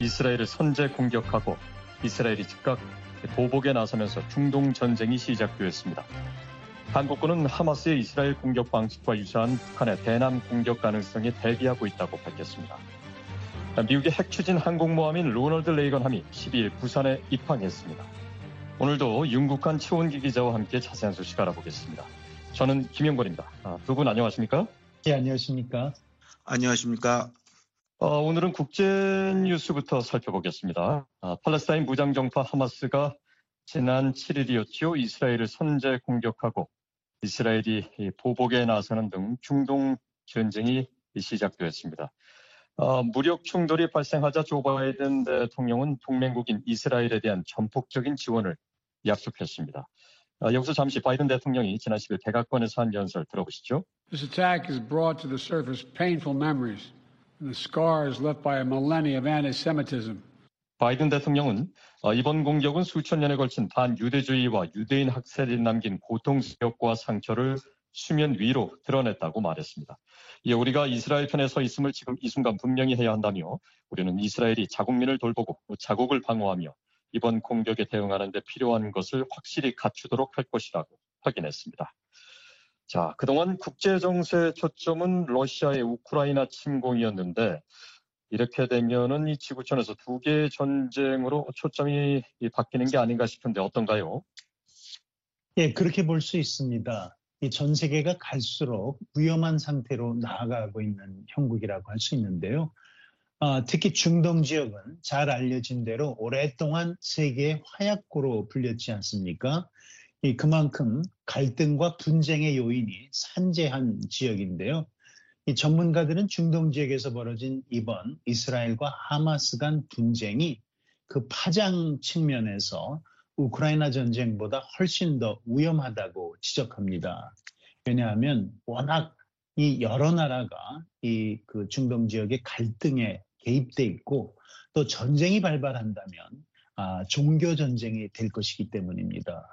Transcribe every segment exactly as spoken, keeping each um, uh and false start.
이스라엘을 선제 공격하고 이스라엘이 즉각 보복에 나서면서 중동 전쟁이 시작되었습니다. 한국군은 하마스의 이스라엘 공격 방식과 유사한 북한의 대남 공격 가능성에 대비하고 있다고 밝혔습니다. 미국의 핵 추진 항공모함인 로널드 레이건 함이 십이 일 부산에 입항했습니다. 오늘도 윤국한 최원기 기자와 함께 자세한 소식 알아보겠습니다. 저는 김영권입니다. 아, 두 분 안녕하십니까? 네, 안녕하십니까? 안녕하십니까? 어, 오늘은 국제 뉴스부터 살펴보겠습니다. 아, 팔레스타인 무장정파 하마스가 지난 칠 일이었죠. 이스라엘을 선제 공격하고 이스라엘이 보복에 나서는 등 중동 전쟁이 시작되었습니다. 어, 무력 충돌이 발생하자 조 바이든 대통령은 동맹국인 이스라엘에 대한 전폭적인 지원을 약속했습니다. 어, 여기서 잠시 바이든 대통령이 지난 십 일 백악관에서 한 연설 들어보시죠. This attack has brought to the surface painful memories and the scars left by a millennia of anti-Semitism. 바이든 대통령은 어, 이번 공격은 수천 년에 걸친 반유대주의와 유대인 학살이 남긴 고통스럽과 상처를 수면 위로 드러냈다고 말했습니다. 예, 우리가 이스라엘 편에 서 있음을 지금 이 순간 분명히 해야 한다며 우리는 이스라엘이 자국민을 돌보고 자국을 방어하며 이번 공격에 대응하는 데 필요한 것을 확실히 갖추도록 할 것이라고 확인했습니다. 자, 그동안 국제정세의 초점은 러시아의 우크라이나 침공이었는데 이렇게 되면은 이 지구촌에서 두 개의 전쟁으로 초점이 바뀌는 게 아닌가 싶은데 어떤가요? 예, 그렇게 볼 수 있습니다. 이 전 세계가 갈수록 위험한 상태로 나아가고 있는 형국이라고 할 수 있는데요. 어, 특히 중동 지역은 잘 알려진 대로 오랫동안 세계의 화약고로 불렸지 않습니까? 이 그만큼 갈등과 분쟁의 요인이 산재한 지역인데요. 이 전문가들은 중동 지역에서 벌어진 이번 이스라엘과 하마스 간 분쟁이 그 파장 측면에서 우크라이나 전쟁보다 훨씬 더 위험하다고 지적합니다. 왜냐하면 워낙 이 여러 나라가 이 그 중동 지역의 갈등에 개입돼 있고 또 전쟁이 발발한다면 아, 종교 전쟁이 될 것이기 때문입니다.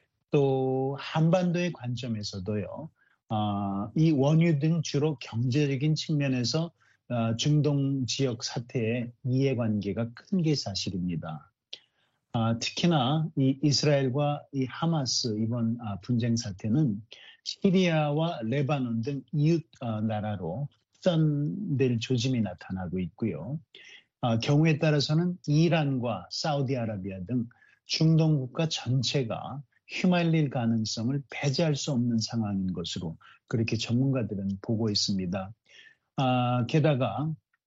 또 한반도의 관점에서도요. 아, 이 원유 등 주로 경제적인 측면에서 아, 중동 지역 사태의 이해관계가 큰 게 사실입니다. 아, 특히나 이 이스라엘과 이 하마스 이번 아, 분쟁 사태는 시리아와 레바논 등 이웃 아, 나라로 확산될 조짐이 나타나고 있고요. 아, 경우에 따라서는 이란과 사우디아라비아 등 중동 국가 전체가 휘말릴 가능성을 배제할 수 없는 상황인 것으로 그렇게 전문가들은 보고 있습니다. 아, 게다가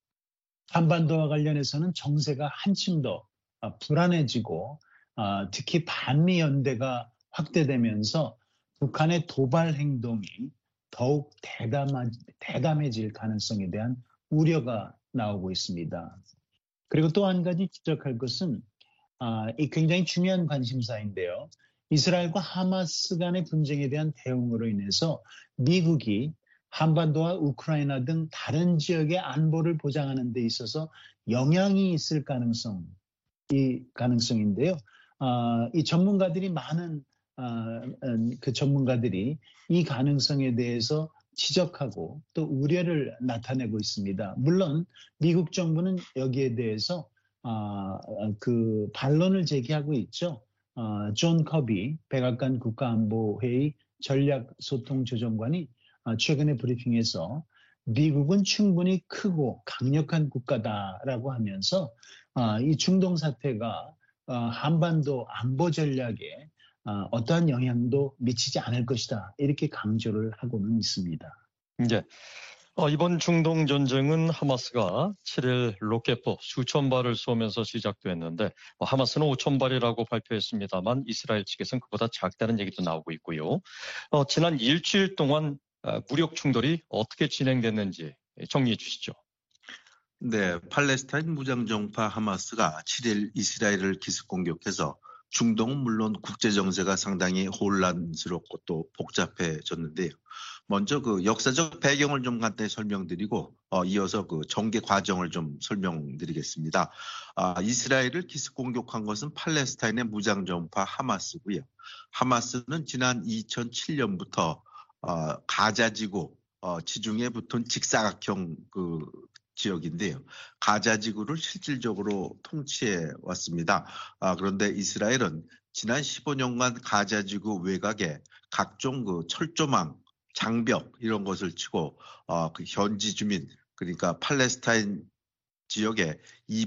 한반도와 관련해서는 정세가 한층 더 아, 불안해지고 아, 특히 반미 연대가 확대되면서 북한의 도발 행동이 더욱 대담하, 대담해질 가능성에 대한 우려가 나오고 있습니다. 그리고 또 한 가지 지적할 것은 아, 이 굉장히 중요한 관심사인데요. 이스라엘과 하마스 간의 분쟁에 대한 대응으로 인해서 미국이 한반도와 우크라이나 등 다른 지역의 안보를 보장하는 데 있어서 영향이 있을 가능성, 이 가능성인데요. 아, 이 전문가들이 많은 아, 그 전문가들이 이 가능성에 대해서 지적하고 또 우려를 나타내고 있습니다. 물론 미국 정부는 여기에 대해서 아, 그 반론을 제기하고 있죠. 어, 존 커비 백악관 국가안보회의 전략소통조정관이 어, 최근에 브리핑에서 미국은 충분히 크고 강력한 국가다라고 하면서 어, 이 중동 사태가 어, 한반도 안보 전략에 어, 어떠한 영향도 미치지 않을 것이다 이렇게 강조를 하고는 있습니다. 네. 어, 이번 중동 전쟁은 하마스가 칠 일 로켓포 수천 발을 쏘면서 시작됐는데 어, 하마스는 오천 발이라고 발표했습니다만 이스라엘 측에서는 그보다 작다는 얘기도 나오고 있고요. 어, 지난 일주일 동안 어, 무력 충돌이 어떻게 진행됐는지 정리해 주시죠. 네, 팔레스타인 무장정파 하마스가 칠 일 이스라엘을 기습 공격해서 중동은 물론 국제 정세가 상당히 혼란스럽고 또 복잡해졌는데요. 먼저 그 역사적 배경을 좀 간단히 설명드리고 어, 이어서 그 전개 과정을 좀 설명드리겠습니다. 아, 이스라엘을 기습 공격한 것은 팔레스타인의 무장정파 하마스고요. 하마스는 지난 이천칠 년부터 어, 가자지구 어, 지중해 붙은 직사각형 그 지역인데요. 가자 지구를 실질적으로 통치해 왔습니다. 아, 그런데 이스라엘은 지난 십오 년간 가자 지구 외곽에 각종 그 철조망, 장벽 이런 것을 치고 어, 그 현지 주민 그러니까 팔레스타인 지역에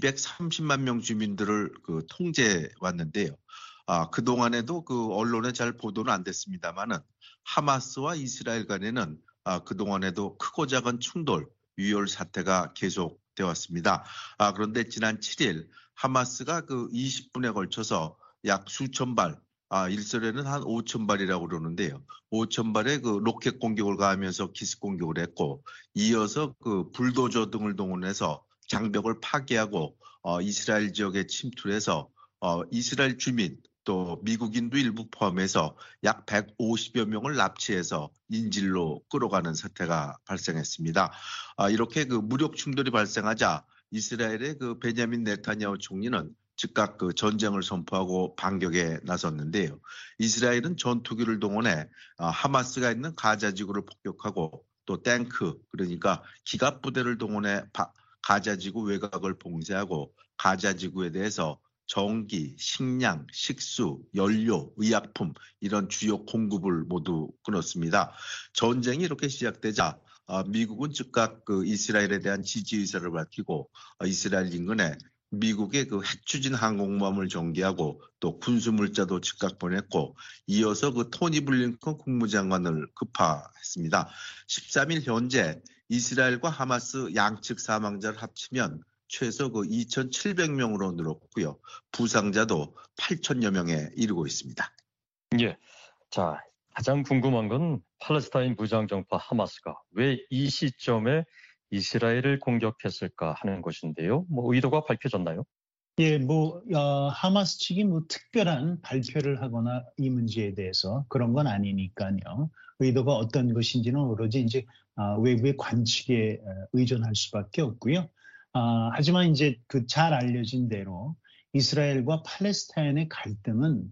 이백삼십만 명 주민들을 그 통제해 왔는데요. 아, 그 동안에도 그 언론에 잘 보도는 안 됐습니다만은 하마스와 이스라엘 간에는 아, 그 동안에도 크고 작은 충돌, 유혈 사태가 계속되어 왔습니다. 아, 그런데 지난 칠 일 하마스가 그 이십 분에 걸쳐서 약 수천 발, 아, 일설에는 한 오천 발이라고 그러는데요. 오천 발의 그 로켓 공격을 가하면서 기습 공격을 했고, 이어서 그 불도저 등을 동원해서 장벽을 파괴하고 어, 이스라엘 지역에 침투해서 어, 이스라엘 주민 또 미국인도 일부 포함해서 약 백오십여 명을 납치해서 인질로 끌어가는 사태가 발생했습니다. 아, 이렇게 그 무력 충돌이 발생하자 이스라엘의 그 베냐민 네타냐후 총리는 즉각 그 전쟁을 선포하고 반격에 나섰는데요. 이스라엘은 전투기를 동원해 아, 하마스가 있는 가자 지구를 폭격하고 또 탱크 그러니까 기갑 부대를 동원해 바, 가자지구 외곽을 봉쇄하고 가자지구에 대해서 전기, 식량, 식수, 연료, 의약품 이런 주요 공급을 모두 끊었습니다. 전쟁이 이렇게 시작되자 미국은 즉각 그 이스라엘에 대한 지지 의사를 밝히고 이스라엘 인근에 미국의 그 핵추진 항공모함을 전개하고 또 군수물자도 즉각 보냈고 이어서 그 토니 블링컨 국무장관을 급파했습니다. 십삼 일 현재 이스라엘과 하마스 양측 사망자를 합치면 최소 그 이천칠백 명으로 늘었고요. 부상자도 팔천여 명에 이르고 있습니다. 예. 자, 가장 궁금한 건 팔레스타인 무장정파 하마스가 왜 이 시점에 이스라엘을 공격했을까 하는 것인데요. 뭐 의도가 밝혀졌나요? 예, 뭐 어, 하마스 측이 뭐 특별한 발표를 하거나 이 문제에 대해서 그런 건 아니니까요. 의도가 어떤 것인지는 오로지 이제 어, 외부의 관측에 의존할 수밖에 없고요. 어, 하지만 이제 그 잘 알려진 대로 이스라엘과 팔레스타인의 갈등은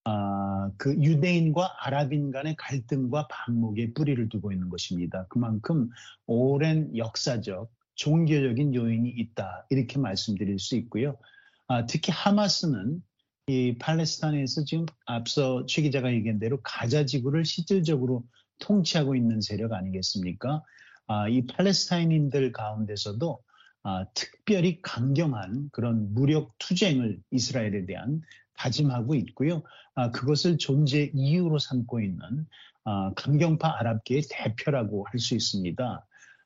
어, 그 유대인과 아랍인 간의 갈등과 반목에 뿌리를 두고 있는 것입니다. 그만큼 오랜 역사적, 종교적인 요인이 있다 이렇게 말씀드릴 수 있고요. 아, 특히 하마스는 이 팔레스타인에서 지금 앞서 최 기자가 얘기한 대로 가자 지구를 실질적으로 통치하고 있는 세력 아니겠습니까? 아, 이 팔레스타인인들 가운데서도 아, 특별히 강경한 그런 무력 투쟁을 이스라엘에 대한 다짐하고 있고요. 아, 그것을 존재 이유로 삼고 있는 아, 강경파 아랍계의 대표라고 할 수 있습니다.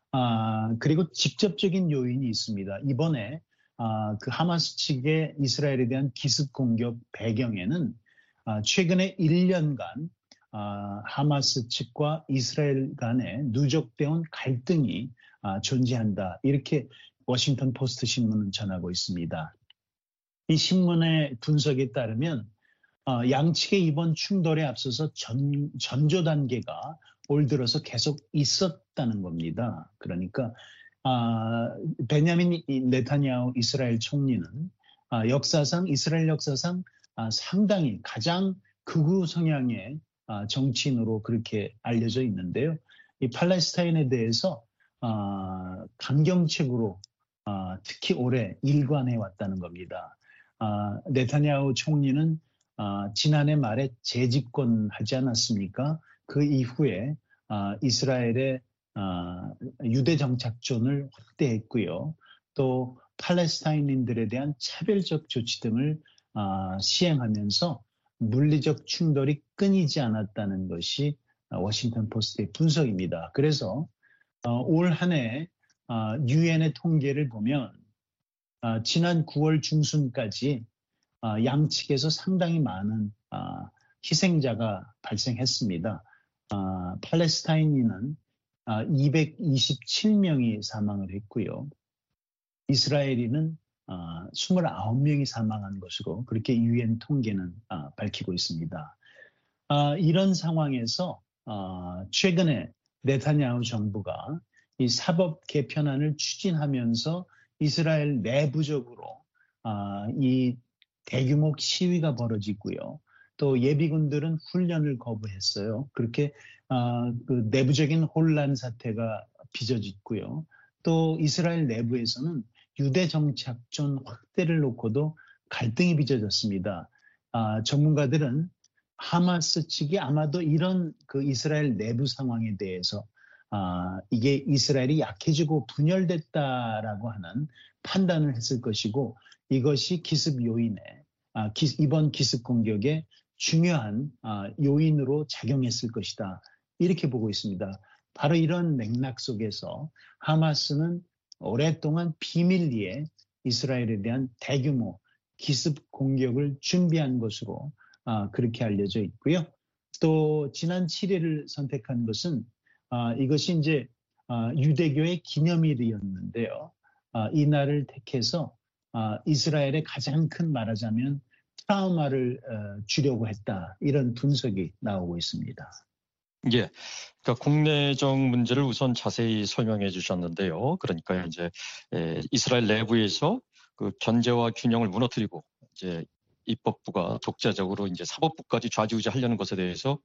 아, 그리고 직접적인 요인이 있습니다. 이번에 아, 그 하마스 측의 이스라엘에 대한 기습 공격 배경에는 아, 최근에 일 년간 아, 하마스 측과 이스라엘 간에 누적되어 온 갈등이 아, 존재한다. 이렇게 워싱턴 포스트 신문은 전하고 있습니다. 이 신문의 분석에 따르면 어, 양측의 이번 충돌에 앞서서 전, 전조 단계가 올 들어서 계속 있었다는 겁니다. 그러니까 아, 베냐민 네타냐후 이스라엘 총리는 아, 역사상 이스라엘 역사상 아, 상당히 가장 극우 성향의 아, 정치인으로 그렇게 알려져 있는데요. 이 팔레스타인에 대해서 아, 강경책으로 아, 특히 올해 일관해 왔다는 겁니다. 아, 네타냐후 총리는 아, 지난해 말에 재집권하지 않았습니까? 그 이후에 아, 이스라엘의 아, 유대 정착존을 확대했고요. 또 팔레스타인인들에 대한 차별적 조치 등을 아, 시행하면서 물리적 충돌이 끊이지 않았다는 것이 워싱턴 포스트의 분석입니다. 그래서 어, 올 한 해 유엔의 통계를 보면 아, 지난 구월 중순까지 아, 양측에서 상당히 많은 아, 희생자가 발생했습니다. 아, 팔레스타인인은 아, 이백이십칠 명이 사망을 했고요. 이스라엘인은 아, 이십구 명이 사망한 것으로 그렇게 유엔 통계는 아, 밝히고 있습니다. 아, 이런 상황에서 아, 최근에 네타냐후 정부가 이 사법 개편안을 추진하면서 이스라엘 내부적으로 아, 이 대규모 시위가 벌어지고요. 또 예비군들은 훈련을 거부했어요. 그렇게 아, 그 내부적인 혼란 사태가 빚어졌고요. 또 이스라엘 내부에서는 유대 정착촌 확대를 놓고도 갈등이 빚어졌습니다. 아, 전문가들은 하마스 측이 아마도 이런 그 이스라엘 내부 상황에 대해서 아, 이게 이스라엘이 약해지고 분열됐다라고 하는 판단을 했을 것이고 이것이 기습 요인에 아, 기, 이번 기습 공격의 중요한 아, 요인으로 작용했을 것이다. 이렇게 보고 있습니다. 바로 이런 맥락 속에서 하마스는 오랫동안 비밀리에 이스라엘에 대한 대규모 기습 공격을 준비한 것으로 아, 그렇게 알려져 있고요. 또 지난 칠 일을 선택한 것은 아, 이것이 이제 아, 유대교의 기념일이었는데요. 아, 이 날을 택해서 아, 이스라엘의 가장 큰 말하자면 트라우마를 어, 주려고 했다. 이런 분석이 나오고 있습니다. 예. 그러니까 국내정 문제를 우선 자세히 설명해 주셨는데요. 그러니까 이제 에, 이스라엘 내부에서 그 견제와 균형을 무너뜨리고 이제 입법부가 독자적으로 이제 사법부까지 좌지우지하려는 것에 대해서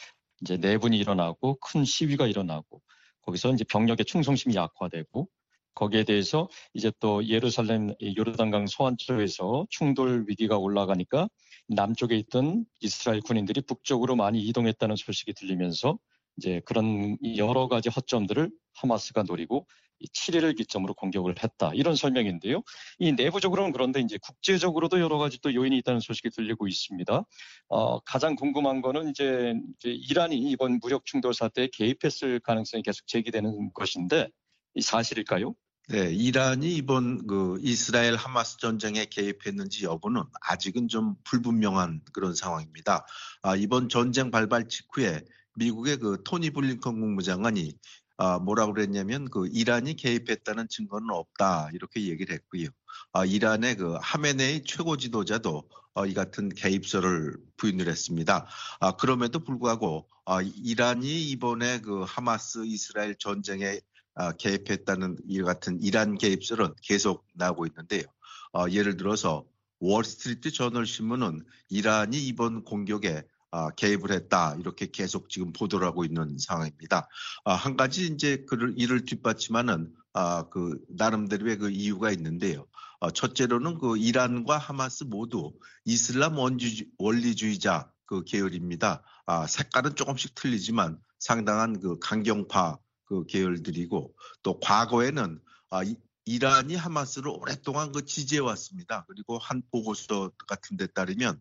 이제 내분이 일어나고 큰 시위가 일어나고 거기서 이제 병력의 충성심이 약화되고 거기에 대해서 이제 또 예루살렘 요르단강 서안 쪽에서 충돌 위기가 올라가니까 남쪽에 있던 이스라엘 군인들이 북쪽으로 많이 이동했다는 소식이 들리면서 이제 그런 여러 가지 허점들을 하마스가 노리고 칠 일을 기점으로 공격을 했다. 이런 설명인데요. 이 내부적으로는 그런데 이제 국제적으로도 여러 가지 또 요인이 있다는 소식이 들리고 있습니다. 어, 가장 궁금한 거는 이제, 이제 이란이 이번 무력 충돌 사태에 개입했을 가능성이 계속 제기되는 것인데 이 사실일까요? 네, 이란이 이번 그 이스라엘 하마스 전쟁에 개입했는지 여부는 아직은 좀 불분명한 그런 상황입니다. 아, 이번 전쟁 발발 직후에 미국의 그 토니 블링컨 국무장관이 아, 뭐라고 그랬냐면 그 이란이 개입했다는 증거는 없다 이렇게 얘기를 했고요. 아, 이란의 그 하메네이 최고 지도자도 어, 이 같은 개입설을 부인을 했습니다. 아, 그럼에도 불구하고 아, 이란이 이번에 그 하마스 이스라엘 전쟁에 아, 개입했다는 이 같은 이란 개입설은 계속 나오고 있는데요. 어, 예를 들어서 월스트리트 저널 신문은 이란이 이번 공격에 아, 개입을 했다 이렇게 계속 지금 보도를 하고 있는 상황입니다. 아, 한 가지 이제 그를 이를 뒷받침하는 아, 그 나름대로의 그 이유가 있는데요. 어, 첫째로는 그 이란과 하마스 모두 이슬람 원주, 원리주의자 그 계열입니다. 아, 색깔은 조금씩 틀리지만 상당한 그 강경파 그 계열들이고 또 과거에는 아, 이, 이란이 하마스를 오랫동안 그 지지해 왔습니다. 그리고 한 보고서 같은 데 따르면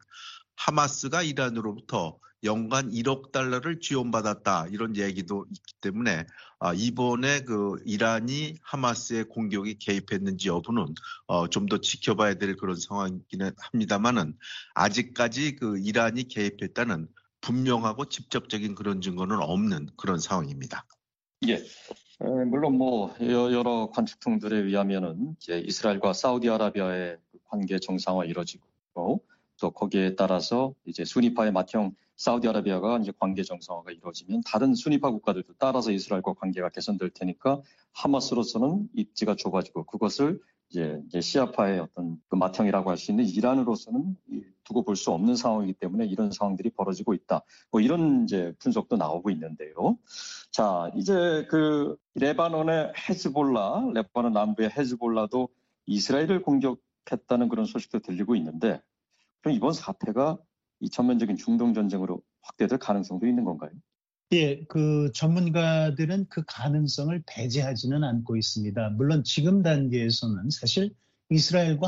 하마스가 이란으로부터 연간 일억 달러를 지원받았다 이런 얘기도 있기 때문에 아, 이번에 그 이란이 하마스의 공격에 개입했는지 여부는 어, 좀 더 지켜봐야 될 그런 상황이기는 합니다만은 아직까지 그 이란이 개입했다는 분명하고 직접적인 그런 증거는 없는 그런 상황입니다. 예. 에, 물론 뭐 여러 관측통들에 의하면은 이제 이스라엘과 사우디아라비아의 관계 정상화 이루어지고 또 거기에 따라서 이제 수니파의 맏형 사우디아라비아가 이제 관계 정상화가 이루어지면 다른 수니파 국가들도 따라서 이스라엘과 관계가 개선될 테니까 하마스로서는 입지가 좁아지고 그것을 이제, 이제 시아파의 어떤 그 맏형이라고 할 수 있는 이란으로서는 두고 볼 수 없는 상황이기 때문에 이런 상황들이 벌어지고 있다. 뭐 이런 이제 분석도 나오고 있는데요. 자, 이제 그 레바논의 헤즈볼라, 레바논 남부의 헤즈볼라도 이스라엘을 공격했다는 그런 소식도 들리고 있는데 그럼 이번 사태가 이 전면적인 중동 전쟁으로 확대될 가능성도 있는 건가요? 예, 그 전문가들은 그 가능성을 배제하지는 않고 있습니다. 물론 지금 단계에서는 사실 이스라엘과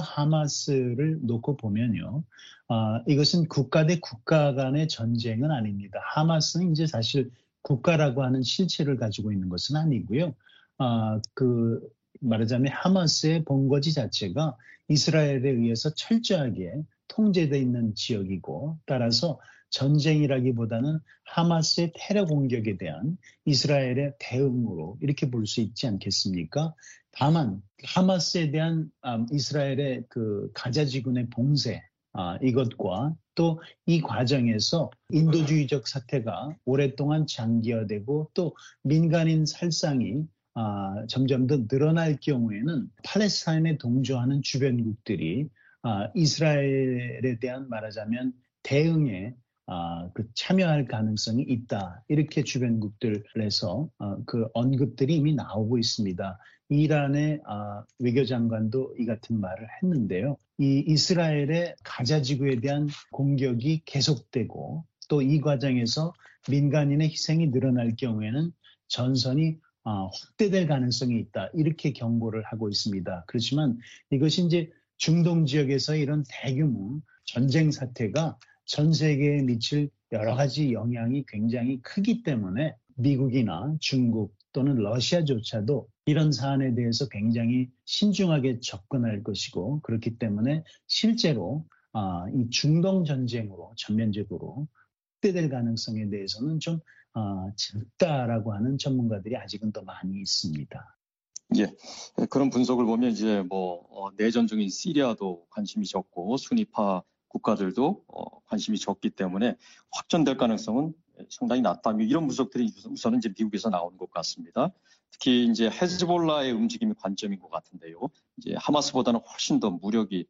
하마스를 놓고 보면요. 아, 이것은 국가 대 국가 간의 전쟁은 아닙니다. 하마스는 이제 사실 국가라고 하는 실체를 가지고 있는 것은 아니고요. 아, 그 말하자면 하마스의 본거지 자체가 이스라엘에 의해서 철저하게 통제되어 있는 지역이고 따라서 전쟁이라기보다는 하마스의 테러 공격에 대한 이스라엘의 대응으로 이렇게 볼 수 있지 않겠습니까? 다만 하마스에 대한 이스라엘의 그 가자지군의 봉쇄 아, 이것과 또 이 과정에서 인도주의적 사태가 오랫동안 장기화되고 또 민간인 살상이 아, 점점 더 늘어날 경우에는 팔레스타인에 동조하는 주변국들이 아, 이스라엘에 대한 말하자면 대응에 아, 그 참여할 가능성이 있다. 이렇게 주변국들에서 어, 그 언급들이 이미 나오고 있습니다. 이란의 아, 외교장관도 이 같은 말을 했는데요. 이 이스라엘의 가자 지구에 대한 공격이 계속되고 또 이 과정에서 민간인의 희생이 늘어날 경우에는 전선이 아, 확대될 가능성이 있다. 이렇게 경고를 하고 있습니다. 그렇지만 이것이 이제 중동 지역에서 이런 대규모 전쟁 사태가 전 세계에 미칠 여러 가지 영향이 굉장히 크기 때문에 미국이나 중국 또는 러시아조차도 이런 사안에 대해서 굉장히 신중하게 접근할 것이고 그렇기 때문에 실제로 아, 이 중동 전쟁으로 전면적으로 확대될 가능성에 대해서는 좀 아, 작다라고 하는 전문가들이 아직은 더 많이 있습니다. 예, 그런 분석을 보면 이제 뭐 어, 내전 중인 시리아도 관심이 적고 순위파 국가들도 어, 관심이 적기 때문에 확전될 가능성은 상당히 낮다. 이런 분석들이 우선은 이제 미국에서 나오는 것 같습니다. 특히 이제 헤즈볼라의 움직임이 관점인 것 같은데요. 이제 하마스보다는 훨씬 더 무력이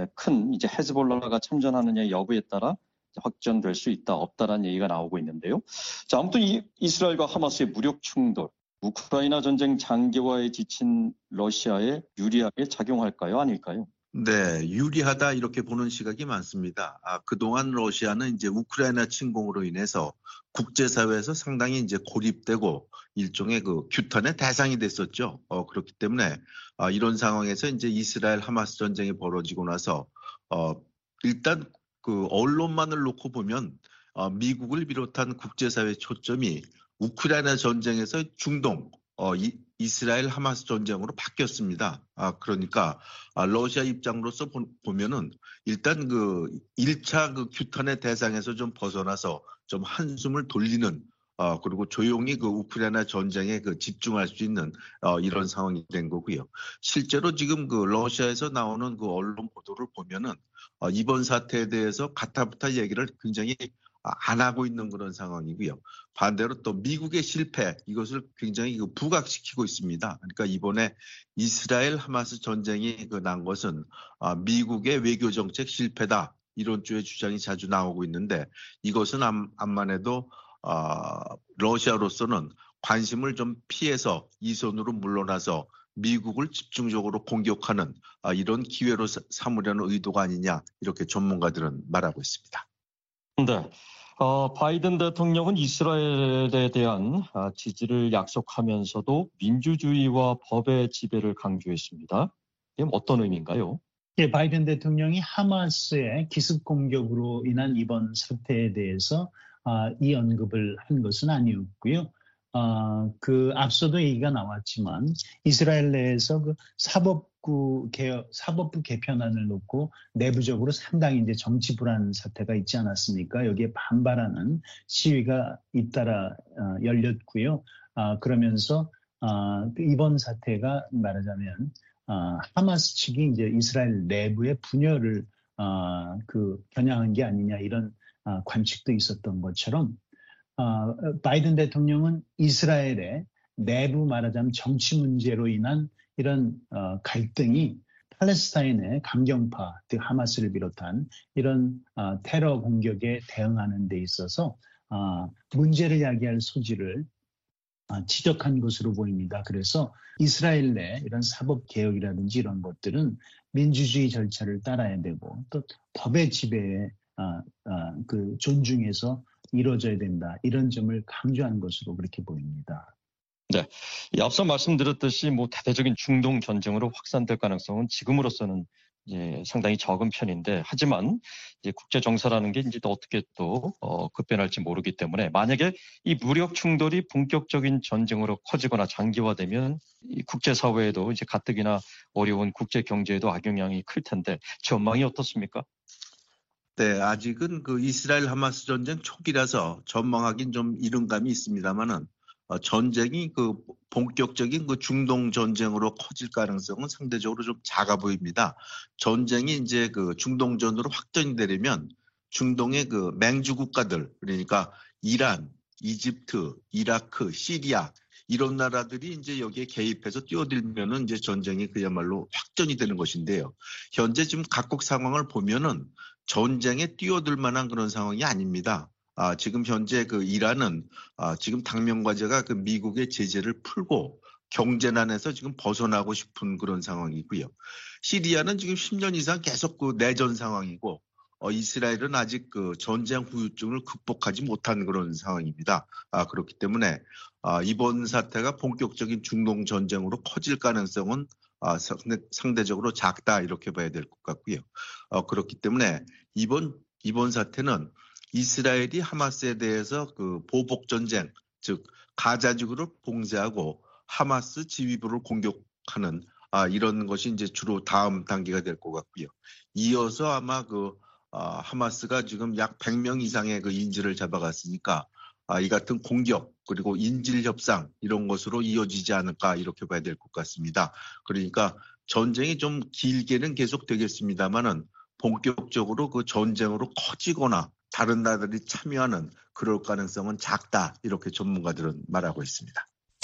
큰 이제 헤즈볼라가 참전하느냐 여부에 따라 확전될 수 있다, 없다라는 얘기가 나오고 있는데요. 자, 아무튼 이 이스라엘과 하마스의 무력 충돌, 우크라이나 전쟁 장기화에 지친 러시아에 유리하게 작용할까요? 아닐까요? 네, 유리하다 이렇게 보는 시각이 많습니다. 아, 그동안 러시아는 이제 우크라이나 침공으로 인해서 국제사회에서 상당히 이제 고립되고 일종의 그 규탄의 대상이 됐었죠. 어, 그렇기 때문에 아, 이런 상황에서 이제 이스라엘 하마스 전쟁이 벌어지고 나서 어, 일단 그 언론만을 놓고 보면 어, 미국을 비롯한 국제사회 초점이 우크라이나 전쟁에서 중동, 어, 이, 이스라엘 하마스 전쟁으로 바뀌었습니다. 아, 그러니까 아, 러시아 입장으로서 보, 보면은 일단 그 일 차 그 규탄의 대상에서 좀 벗어나서 좀 한숨을 돌리는 어, 그리고 조용히 그 우크라이나 전쟁에 그 집중할 수 있는 어, 이런 상황이 된 거고요. 실제로 지금 그 러시아에서 나오는 그 언론 보도를 보면은 어, 이번 사태에 대해서 가타부타 얘기를 굉장히 안 하고 있는 그런 상황이고요. 반대로 또 미국의 실패 이것을 굉장히 부각시키고 있습니다. 그러니까 이번에 이스라엘 하마스 전쟁이 그 난 것은 미국의 외교 정책 실패다 이런 쪽의 주장이 자주 나오고 있는데 이것은 암만 해도 러시아로서는 관심을 좀 피해서 이 손으로 물러나서 미국을 집중적으로 공격하는 이런 기회로 삼으려는 의도가 아니냐 이렇게 전문가들은 말하고 있습니다. 네. 어, 바이든 대통령은 이스라엘에 대한 아, 지지를 약속하면서도 민주주의와 법의 지배를 강조했습니다. 이게 어떤 의미인가요? 예, 바이든 대통령이 하마스의 기습 공격으로 인한 이번 사태에 대해서 아, 이 언급을 한 것은 아니었고요. 아, 그 앞서도 얘기가 나왔지만 이스라엘 내에서 그 사법부 개혁, 사법부 개편안을 놓고 내부적으로 상당히 이제 정치 불안 사태가 있지 않았습니까? 여기에 반발하는 시위가 잇따라 어, 열렸고요. 아, 그러면서 아, 이번 사태가 말하자면 아, 하마스 측이 이제 이스라엘 내부의 분열을 아, 그 겨냥한 게 아니냐 이런 아, 관측도 있었던 것처럼 아, 바이든 대통령은 이스라엘의 내부 말하자면 정치 문제로 인한 이런 어, 갈등이 팔레스타인의 강경파, 즉 하마스를 비롯한 이런 어, 테러 공격에 대응하는 데 있어서 어, 문제를 야기할 소지를 어, 지적한 것으로 보입니다. 그래서 이스라엘 내 이런 사법 개혁이라든지 이런 것들은 민주주의 절차를 따라야 되고 또 법의 지배에 어, 어, 그 존중해서 이루어져야 된다. 이런 점을 강조한 것으로 그렇게 보입니다. 네, 앞서 말씀드렸듯이 뭐 대대적인 중동 전쟁으로 확산될 가능성은 지금으로서는 이제 상당히 적은 편인데, 하지만 이제 국제 정세라는 게 이제 또 어떻게 또 어, 급변할지 모르기 때문에 만약에 이 무력 충돌이 본격적인 전쟁으로 커지거나 장기화되면 이 국제 사회에도 이제 가뜩이나 어려운 국제 경제에도 악영향이 클 텐데 전망이 어떻습니까? 네, 아직은 그 이스라엘 하마스 전쟁 초기라서 전망하긴 좀 이른 감이 있습니다만은 어, 전쟁이 그 본격적인 그 중동 전쟁으로 커질 가능성은 상대적으로 좀 작아 보입니다. 전쟁이 이제 그 중동전으로 확전이 되려면 중동의 그 맹주 국가들, 그러니까 이란, 이집트, 이라크, 시리아 이런 나라들이 이제 여기에 개입해서 뛰어들면은 이제 전쟁이 그야말로 확전이 되는 것인데요. 현재 지금 각국 상황을 보면은 전쟁에 뛰어들 만한 그런 상황이 아닙니다. 아, 지금 현재 그 이란은 아, 지금 당면 과제가 그 미국의 제재를 풀고 경제난에서 지금 벗어나고 싶은 그런 상황이고요. 시리아는 지금 십 년 이상 계속 그 내전 상황이고 어, 이스라엘은 아직 그 전쟁 후유증을 극복하지 못한 그런 상황입니다. 아, 그렇기 때문에 아, 이번 사태가 본격적인 중동 전쟁으로 커질 가능성은 아, 상대, 상대적으로 작다 이렇게 봐야 될 것 같고요. 어, 그렇기 때문에 이번 이번 사태는 이스라엘이 하마스에 대해서 그 보복 전쟁, 즉 가자 지구를 봉쇄하고 하마스 지휘부를 공격하는 아, 이런 것이 이제 주로 다음 단계가 될 것 같고요. 이어서 아마 그 아, 하마스가 지금 약 백 명 이상의 그 인질을 잡아갔으니까 아, 이 같은 공격 그리고 인질 협상 이런 것으로 이어지지 않을까 이렇게 봐야 될 것 같습니다. 그러니까 전쟁이 좀 길게는 계속 되겠습니다만은 본격적으로 그 전쟁으로 커지거나 다른 나라들이 참여하는 그럴 가능성은 작다 이렇게 전문가들은 말하고 있습니다.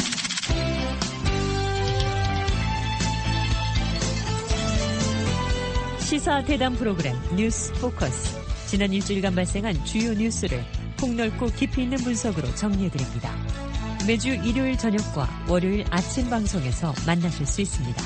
시사 대담 프로그램 뉴스 포커스. 지난 일주일간 발생한 주요 뉴스를 폭넓고 깊이 있는 분석으로 정리해드립니다. 매주 일요일 저녁과 월요일 아침 방송에서 만나실 수 있습니다.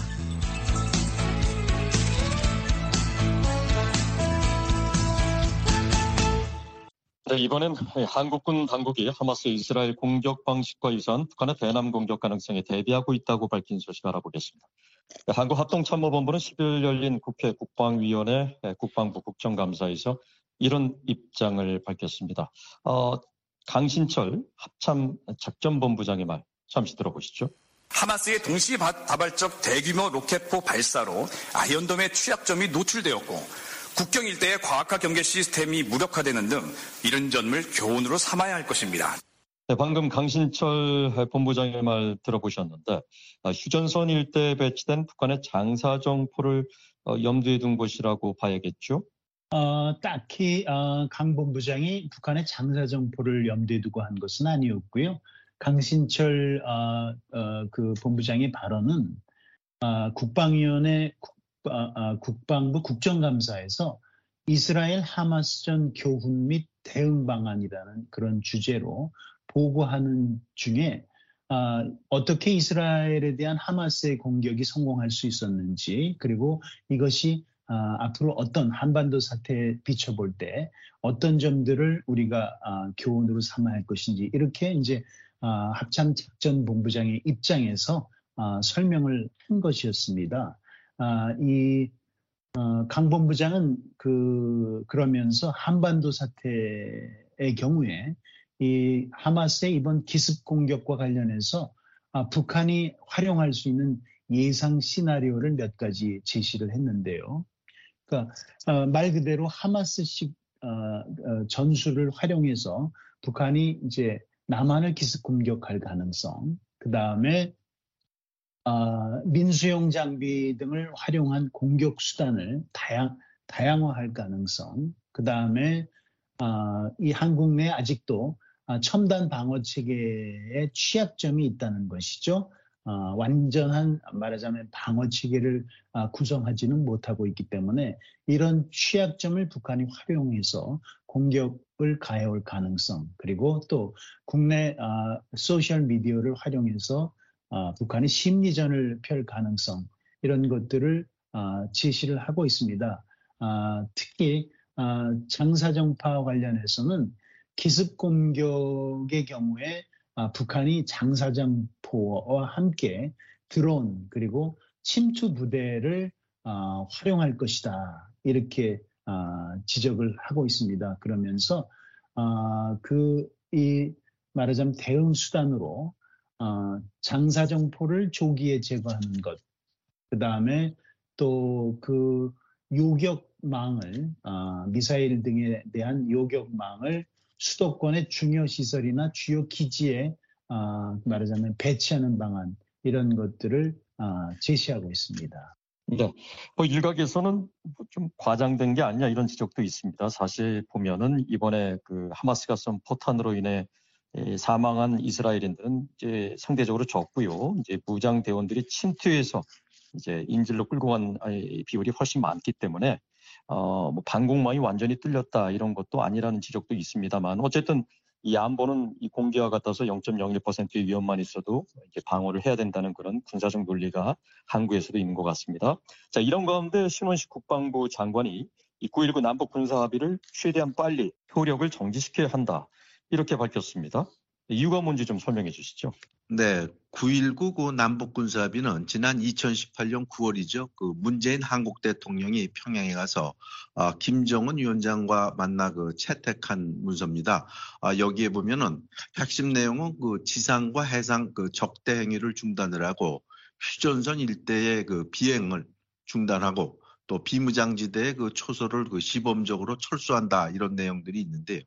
네, 이번엔 한국군 당국이 하마스 이스라엘 공격 방식과 유사한 북한의 대남 공격 가능성에 대비하고 있다고 밝힌 소식 알아보겠습니다. 한국합동참모본부는 십일 열린 국회 국방위원회 국방부 국정감사에서 이런 입장을 밝혔습니다. 어, 강신철 합참작전본부장의 말 잠시 들어보시죠. 하마스의 동시다발적 대규모 로켓포 발사로 아이언돔의 취약점이 노출되었고 국경 일대의 과학화 경계 시스템이 무력화되는 등 이런 점을 교훈으로 삼아야 할 것입니다. 네, 방금 강신철 본부장의 말 들어보셨는데 휴전선 일대에 배치된 북한의 장사정포를 염두에 둔 것이라고 봐야겠죠? 어, 딱히 어, 강 본부장이 북한의 장사정포를 염두에 두고 한 것은 아니었고요. 강신철 어, 어, 그 본부장의 발언은 어, 국방위원회 국, 어, 어, 국방부 국정감사에서 이스라엘 하마스전 교훈 및 대응 방안이라는 그런 주제로 보고하는 중에 어, 어떻게 이스라엘에 대한 하마스의 공격이 성공할 수 있었는지 그리고 이것이 어, 앞으로 어떤 한반도 사태에 비춰볼 때 어떤 점들을 우리가 어, 교훈으로 삼아야 할 것인지 이렇게 이제 어, 합참작전본부장의 입장에서 어, 설명을 한 것이었습니다. 어, 이 어, 강 본부장은 그 그러면서 한반도 사태의 경우에 이 하마스의 이번 기습 공격과 관련해서 아, 북한이 활용할 수 있는 예상 시나리오를 몇 가지 제시를 했는데요. 그러니까 어, 말 그대로 하마스식 어, 어, 전술을 활용해서 북한이 이제 남한을 기습 공격할 가능성, 그 다음에 어, 민수용 장비 등을 활용한 공격 수단을 다양, 다양화할 가능성, 그 다음에 어, 이 한국 내 아직도 첨단 방어 체계에 취약점이 있다는 것이죠. 어, 완전한 말하자면 방어 체계를 어, 구성하지는 못하고 있기 때문에 이런 취약점을 북한이 활용해서 공격을 가해올 가능성 그리고 또 국내 어, 소셜 미디어를 활용해서 어, 북한이 심리전을 펼 가능성 이런 것들을 어, 제시를 하고 있습니다. 어, 특히 어, 장사정파 관련해서는 기습 공격의 경우에 아, 북한이 장사정포와 함께 드론 그리고 침투 부대를 아, 활용할 것이다 이렇게 아, 지적을 하고 있습니다. 그러면서 아, 그 이 말하자면 대응 수단으로 아, 장사정포를 조기에 제거하는 것, 그 다음에 또 그 요격망을 아, 미사일 등에 대한 요격망을 수도권의 중요 시설이나 주요 기지에 어, 말하자면 배치하는 방안 이런 것들을 어, 제시하고 있습니다. 네, 뭐 일각에서는 좀 과장된 게 아니냐 이런 지적도 있습니다. 사실 보면은 이번에 그 하마스가 쏜 포탄으로 인해 사망한 이스라엘인들은 이제 상대적으로 적고요. 이제 무장 대원들이 침투해서 이제 인질로 끌고 간 비율이 훨씬 많기 때문에 어, 뭐 방공망이 완전히 뚫렸다 이런 것도 아니라는 지적도 있습니다만 어쨌든 이 안보는 이 공기와 같아서 영 점 영일 퍼센트의 위험만 있어도 이제 방어를 해야 된다는 그런 군사적 논리가 한국에서도 있는 것 같습니다. 자, 이런 가운데 신원식 국방부 장관이 이 구일구 남북 군사 합의를 최대한 빨리 효력을 정지시켜야 한다 이렇게 밝혔습니다. 이유가 뭔지 좀 설명해 주시죠. 네, 구일구 그 남북 군사 합의는 지난 이천십팔년 구월이죠. 그 문재인 한국 대통령이 평양에 가서 아, 김정은 위원장과 만나 그 채택한 문서입니다. 아, 여기에 보면은 핵심 내용은 그 지상과 해상 그 적대 행위를 중단을 하고 휴전선 일대의 그 비행을 중단하고 또 비무장지대의 그 초소를 그 시범적으로 철수한다 이런 내용들이 있는데요.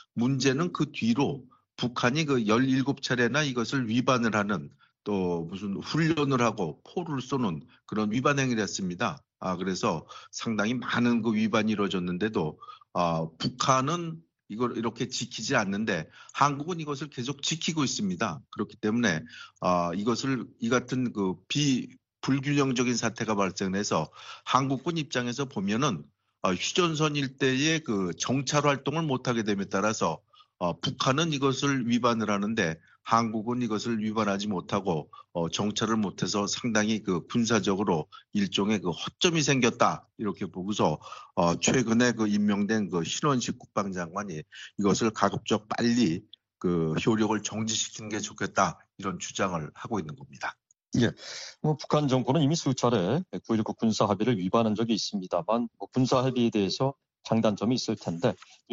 문제는 그 뒤로 북한이 그 열일곱 차례나 이것을 위반을 하는 또 무슨 훈련을 하고 포를 쏘는 그런 위반 행위를 했습니다. 아, 그래서 상당히 많은 그 위반이 이루어졌는데도 아, 북한은 이걸 이렇게 지키지 않는데 한국은 이것을 계속 지키고 있습니다. 그렇기 때문에 아, 이것을 이 같은 그 비 불균형적인 사태가 발생해서 한국군 입장에서 보면은 아, 휴전선 일대의 그 정찰 활동을 못하게 됨에 따라서 어, 북한은 이것을 위반을 하는데 한국은 이것을 위반하지 못하고 어, 정찰을 못해서 상당히 그 군사적으로 일종의 그 허점이 생겼다 이렇게 보고서 어, 최근에 그 임명된 그 신원식 국방장관이 이것을 가급적 빨리 그 효력을 정지시키는 게 좋겠다 이런 주장을 하고 있는 겁니다. 예, 뭐 북한 정권은 이미 수차례 구일구 군사 합의를 위반한 적이 있습니다만 뭐 군사 합의에 대해서 장단점이 있을 텐데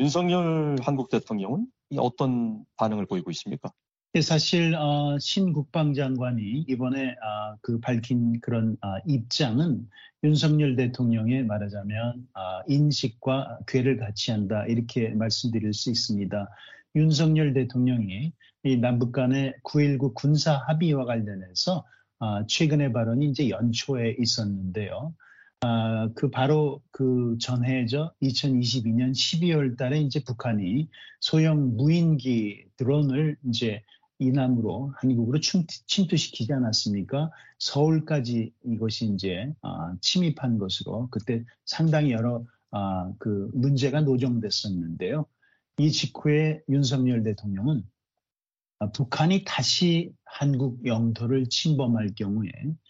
윤석열 한국 대통령은 어떤 반응을 보이고 있습니까? 사실 어, 신 국방장관이 이번에 어, 그 밝힌 그런 어, 입장은 윤석열 대통령의 말하자면 어, 인식과 궤를 같이 한다 이렇게 말씀드릴 수 있습니다. 윤석열 대통령이 이 남북 간의 구일구 군사 합의와 관련해서 어, 최근의 발언이 이제 연초에 있었는데요. 아, 그 바로 그 전해죠. 이천이십이년 십이월 달에 이제 북한이 소형 무인기 드론을 이제 이남으로 한국으로 침투시키지 않았습니까? 서울까지 이것이 이제 아, 침입한 것으로 그때 상당히 여러 아, 그 문제가 노정됐었는데요. 이 직후에 윤석열 대통령은 아, 북한이 다시 한국 영토를 침범할 경우에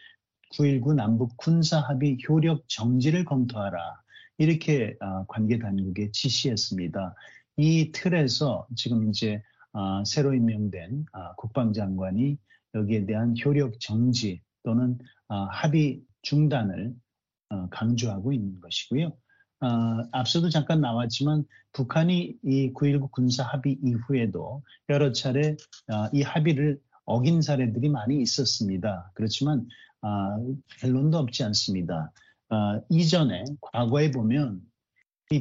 구일구 남북 군사합의 효력 정지를 검토하라 이렇게 관계 당국에 지시했습니다. 이 틀에서 지금 이제 새로 임명된 국방장관이 여기에 대한 효력 정지 또는 합의 중단을 강조하고 있는 것이고요. 앞서도 잠깐 나왔지만 북한이 이 구일구 군사합의 이후에도 여러 차례 이 합의를 어긴 사례들이 많이 있었습니다. 그렇지만 아, 결론도 없지 않습니다. 아, 이전에 과거에 보면 이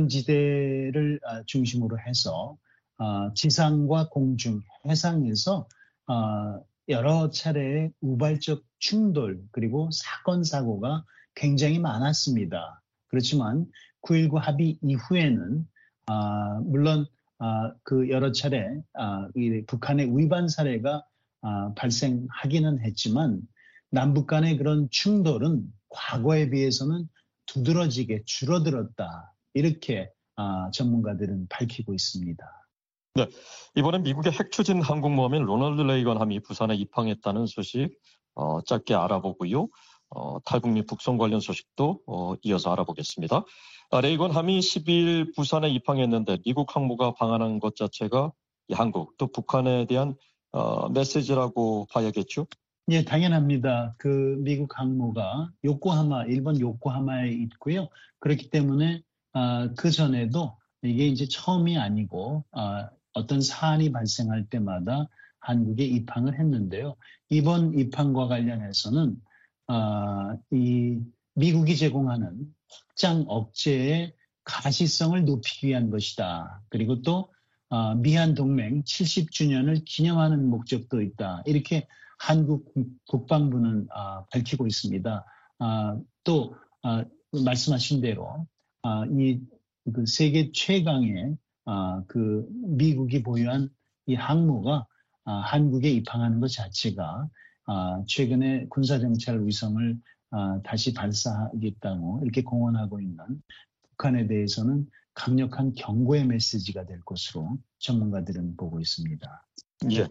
비무장지대를 아, 중심으로 해서 아, 지상과 공중, 해상에서 아, 여러 차례의 우발적 충돌 그리고 사건 사고가 굉장히 많았습니다. 그렇지만 구일구 합의 이후에는 아, 물론 아, 그 여러 차례 아, 이 북한의 위반 사례가 아, 발생하기는 했지만 남북 간의 그런 충돌은 과거에 비해서는 두드러지게 줄어들었다. 이렇게 아, 전문가들은 밝히고 있습니다. 네, 이번엔 미국의 핵 추진 항공모함인 로널드 레이건 함이 부산에 입항했다는 소식 어, 짧게 알아보고요. 어, 탈북미 북송 관련 소식도 어, 이어서 알아보겠습니다. 아, 레이건 함이 십이일 부산에 입항했는데 미국 항모가 방한한 것 자체가 이 한국 또 북한에 대한 어, 메시지라고 봐야겠죠? 예, 당연합니다. 그 미국 항모가 요코하마, 일본 요코하마에 있고요. 그렇기 때문에 아, 그 전에도 이게 이제 처음이 아니고 아, 어떤 사안이 발생할 때마다 한국에 입항을 했는데요. 이번 입항과 관련해서는 아, 이 미국이 제공하는 확장 억제의 가시성을 높이기 위한 것이다. 그리고 또 아, 미한 동맹 칠십 주년을 기념하는 목적도 있다. 이렇게 한국 국방부는 아, 밝히고 있습니다. 아, 또 아, 말씀하신 대로 아, 이 그 세계 최강의 아, 그 미국이 보유한 이 항모가 아, 한국에 입항하는 것 자체가 아, 최근에 군사정찰 위성을 아, 다시 발사하겠다고 이렇게 공언하고 있는 북한에 대해서는 강력한 경고의 메시지가 될 것으로 전문가들은 보고 있습니다. 예.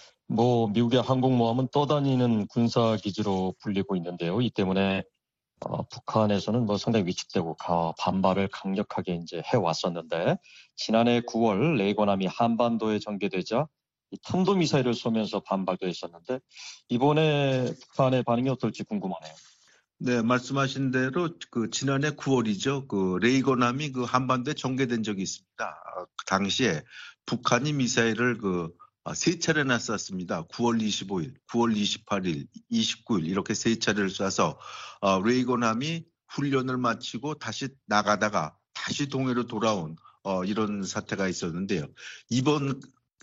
뭐 미국의 항공모함은 떠다니는 군사기지로 불리고 있는데요. 이 때문에 어, 북한에서는 뭐 상당히 위축되고 가, 반발을 강력하게 이제 해왔었는데 지난해 구월 레이건함이 한반도에 전개되자 이 탄도미사일을 쏘면서 반발도 했었는데 이번에 북한의 반응이 어떨지 궁금하네요. 네, 말씀하신 대로 그 지난해 구월이죠. 그 레이건함이 그 한반도에 전개된 적이 있습니다. 그 당시에 북한이 미사일을 그 세 차례나 쐈습니다. 구월 이십오일, 구월 이십팔일, 이십구일 이렇게 세 차례를 쏴서 어, 레이건함이 훈련을 마치고 다시 나가다가 다시 동해로 돌아온 어, 이런 사태가 있었는데요. 이번에는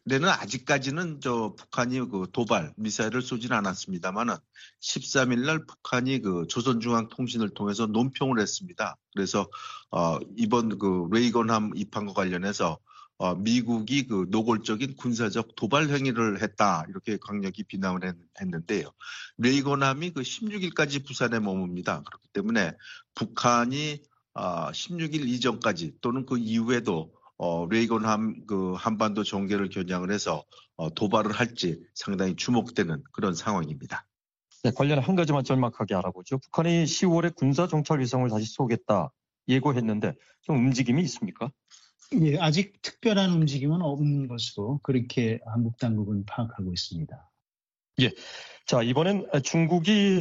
아직까지는 저 북한이 그 도발 미사일을 쏘진 않았습니다만은 십삼일 날 북한이 그 조선중앙통신을 통해서 논평을 했습니다. 그래서 어, 이번 그 레이건함 입항과 관련해서 어, 미국이 그 노골적인 군사적 도발 행위를 했다 이렇게 강력히 비난을 했, 했는데요. 레이건함이 그 십육일까지 부산에 머뭅니다. 그렇기 때문에 북한이 어, 십육일 이전까지 또는 그 이후에도 어, 레이건함 그 한반도 전개를 겨냥을 해서 어, 도발을 할지 상당히 주목되는 그런 상황입니다. 네, 관련해 한 가지만 짤막하게 알아보죠. 북한이 시월에 군사정찰 위성을 다시 쏘겠다 예고했는데 좀 움직임이 있습니까? 예, 아직 특별한 움직임은 없는 것으로 그렇게 한국 당국은 파악하고 있습니다. 예. 자, 이번엔 중국이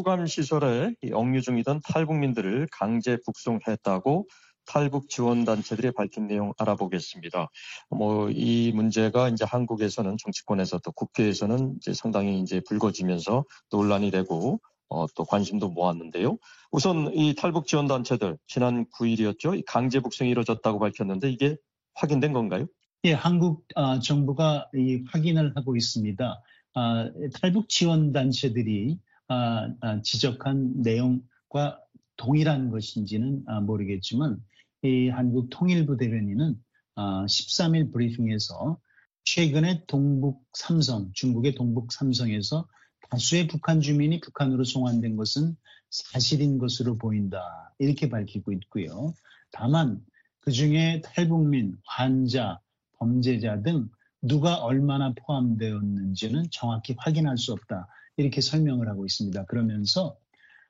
수감시설에 억류 중이던 탈북민들을 강제 북송했다고 탈북 지원단체들이 밝힌 내용 알아보겠습니다. 뭐, 이 문제가 이제 한국에서는 정치권에서 또 국회에서는 이제 상당히 이제 불거지면서 논란이 되고 어, 또 관심도 모았는데요. 우선 이 탈북 지원 단체들 지난 구일이었죠. 이 강제 북송이 이루어졌다고 밝혔는데 이게 확인된 건가요? 예, 한국 아, 정부가 이 확인을 하고 있습니다. 아, 탈북 지원 단체들이 아, 아, 지적한 내용과 동일한 것인지는 아, 모르겠지만 이 한국 통일부 대변인은 아, 십삼일 브리핑에서 최근에 동북 삼성, 중국의 동북 삼성에서 다수의 북한 주민이 북한으로 송환된 것은 사실인 것으로 보인다. 이렇게 밝히고 있고요. 다만 그중에 탈북민, 환자, 범죄자 등 누가 얼마나 포함되었는지는 정확히 확인할 수 없다. 이렇게 설명을 하고 있습니다. 그러면서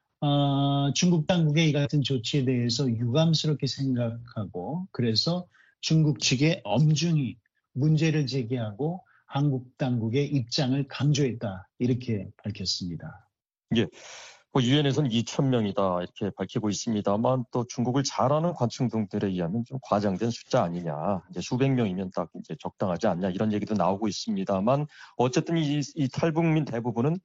어, 중국 당국의 이 같은 조치에 대해서 유감스럽게 생각하고 그래서 중국 측에 엄중히 문제를 제기하고 한국 당국의 입장을 강조했다. 이렇게 밝혔습니다. 예. 뭐 유엔에서는 이천 명이다 이렇게 밝히고 있습니다만 또 중국을 잘 아는 관측들에 의하면 좀 과장된 숫자 아니냐. 이제 수백 명이면 딱 이제 적당하지 않냐 이런 얘기도 나오고 있습니다만 어쨌든 이, 이 탈북민 대부분은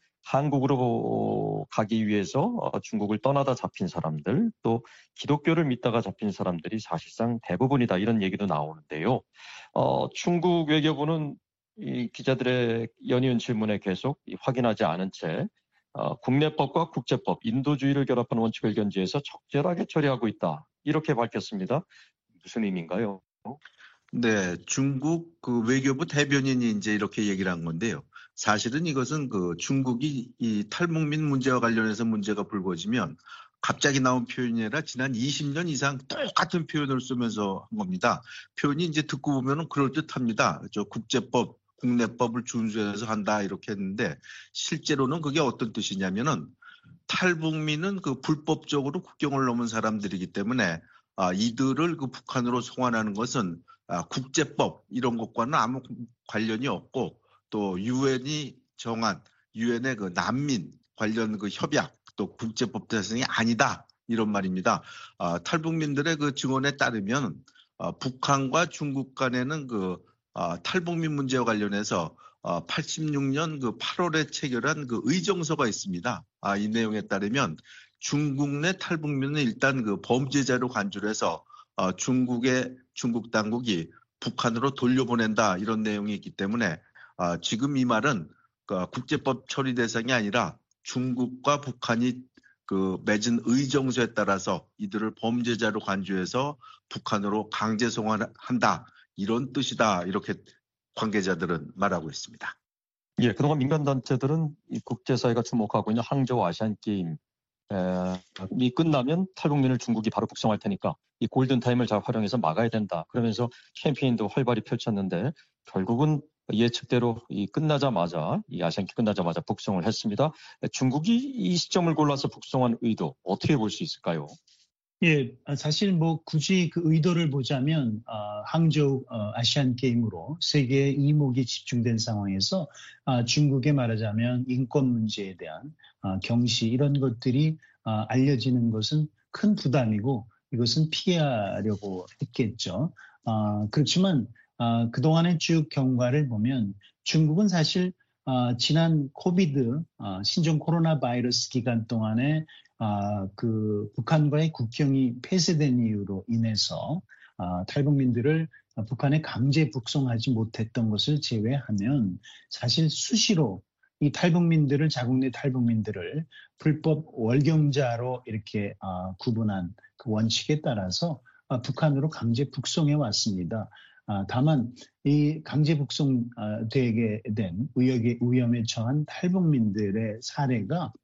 한국으로 가기 위해서 중국을 떠나다 잡힌 사람들 또 기독교를 믿다가 잡힌 사람들이 사실상 대부분이다 이런 얘기도 나오는데요. 어, 중국 외교부는 이 기자들의 연이은 질문에 계속 확인하지 않은 채 어, 국내법과 국제법, 인도주의를 결합한 원칙을 견지해서 적절하게 처리하고 있다. 이렇게 밝혔습니다. 무슨 의미인가요? 네, 중국 그 외교부 대변인이 이제 이렇게 얘기를 한 건데요. 사실은 이것은 그 중국이 이 탈북민 문제와 관련해서 문제가 불거지면 갑자기 나온 표현이 아니라 지난 이십 년 이상 똑같은 표현을 쓰면서 한 겁니다. 표현이 이제 듣고 보면은 그럴듯합니다. 저 국제법, 국내법을 준수해서 한다 이렇게 했는데 실제로는 그게 어떤 뜻이냐면은 탈북민은 그 불법적으로 국경을 넘은 사람들이기 때문에 아, 이들을 그 북한으로 송환하는 것은 아, 국제법 이런 것과는 아무 관련이 없고 또 유엔이 정한 유엔의 그 난민 관련 그 협약 또 국제법 대상이 아니다 이런 말입니다. 아, 탈북민들의 그 증언에 따르면 아, 북한과 중국 간에는 그 아, 탈북민 문제와 관련해서 아, 팔십육 년 그 팔월에 체결한 그 의정서가 있습니다. 아, 이 내용에 따르면 중국 내 탈북민은 일단 그 범죄자로 간주를 해서 어, 중국의 중국 당국이 북한으로 돌려보낸다 이런 내용이 있기 때문에 어, 지금 이 말은 그 국제법 처리 대상이 아니라 중국과 북한이 그 맺은 의정서에 따라서 이들을 범죄자로 간주해서 북한으로 강제 송환한다 이런 뜻이다 이렇게 관계자들은 말하고 있습니다. 예, 그동안 민간단체들은 이 국제사회가 주목하고 있는 항저우 아시안게임이 끝나면 탈북민을 중국이 바로 북송할 테니까 이 골든타임을 잘 활용해서 막아야 된다. 그러면서 캠페인도 활발히 펼쳤는데 결국은 예측대로 이 끝나자마자 이 아시안게임 끝나자마자 북송을 했습니다. 중국이 이 시점을 골라서 북송한 의도 어떻게 볼 수 있을까요? 예, 사실 뭐 굳이 그 의도를 보자면 어, 항저우 어, 아시안 게임으로 세계의 이목이 집중된 상황에서 어, 중국에 말하자면 인권 문제에 대한 어, 경시 이런 것들이 어, 알려지는 것은 큰 부담이고 이것은 피하려고 했겠죠. 어, 그렇지만 어, 그동안의 쭉 경과를 보면 중국은 사실 어, 지난 코비드 어, 신종 코로나 바이러스 기간 동안에 아, 그 북한과의 국경이 폐쇄된 이유로 인해서 아, 탈북민들을 북한에 강제 북송하지 못했던 것을 제외하면 사실 수시로 이 탈북민들을 자국 내 탈북민들을 불법 월경자로 이렇게 아, 구분한 그 원칙에 따라서 아, 북한으로 강제 북송해 왔습니다. 아, 다만 이 강제 북송되게 된 위협에, 위험에 처한 탈북민들의 사례가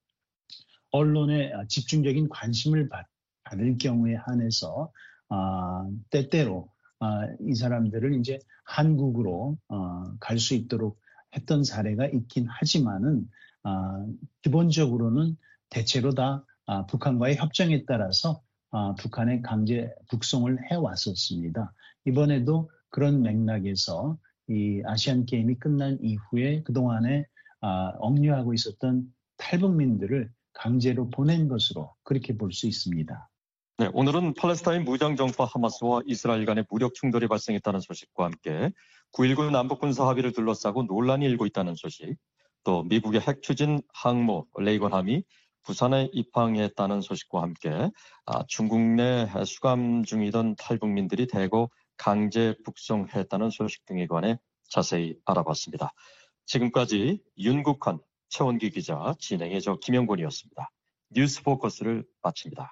언론의 집중적인 관심을 받을 경우에 한해서 아, 때때로 아, 이 사람들을 이제 한국으로 어, 갈 수 있도록 했던 사례가 있긴 하지만은 아, 기본적으로는 대체로 다 아, 북한과의 협정에 따라서 아, 북한에 강제 북송을 해왔었습니다. 이번에도 그런 맥락에서 이 아시안 게임이 끝난 이후에 그동안에 아, 억류하고 있었던 탈북민들을 강제로 보낸 것으로 그렇게 볼 수 있습니다. 네, 오늘은 팔레스타인 무장정파 하마스와 이스라엘 간의 무력 충돌이 발생했다는 소식과 함께 구일구 남북군사 합의를 둘러싸고 논란이 일고 있다는 소식, 또 미국의 핵 추진 항모 레이건함이 부산에 입항했다는 소식과 함께 아, 중국 내 수감 중이던 탈북민들이 대거 강제 북송했다는 소식 등에 관해 자세히 알아봤습니다. 지금까지 윤국환, 최원기 기자, 진행의 저 김영곤이었습니다. 뉴스 포커스를 마칩니다.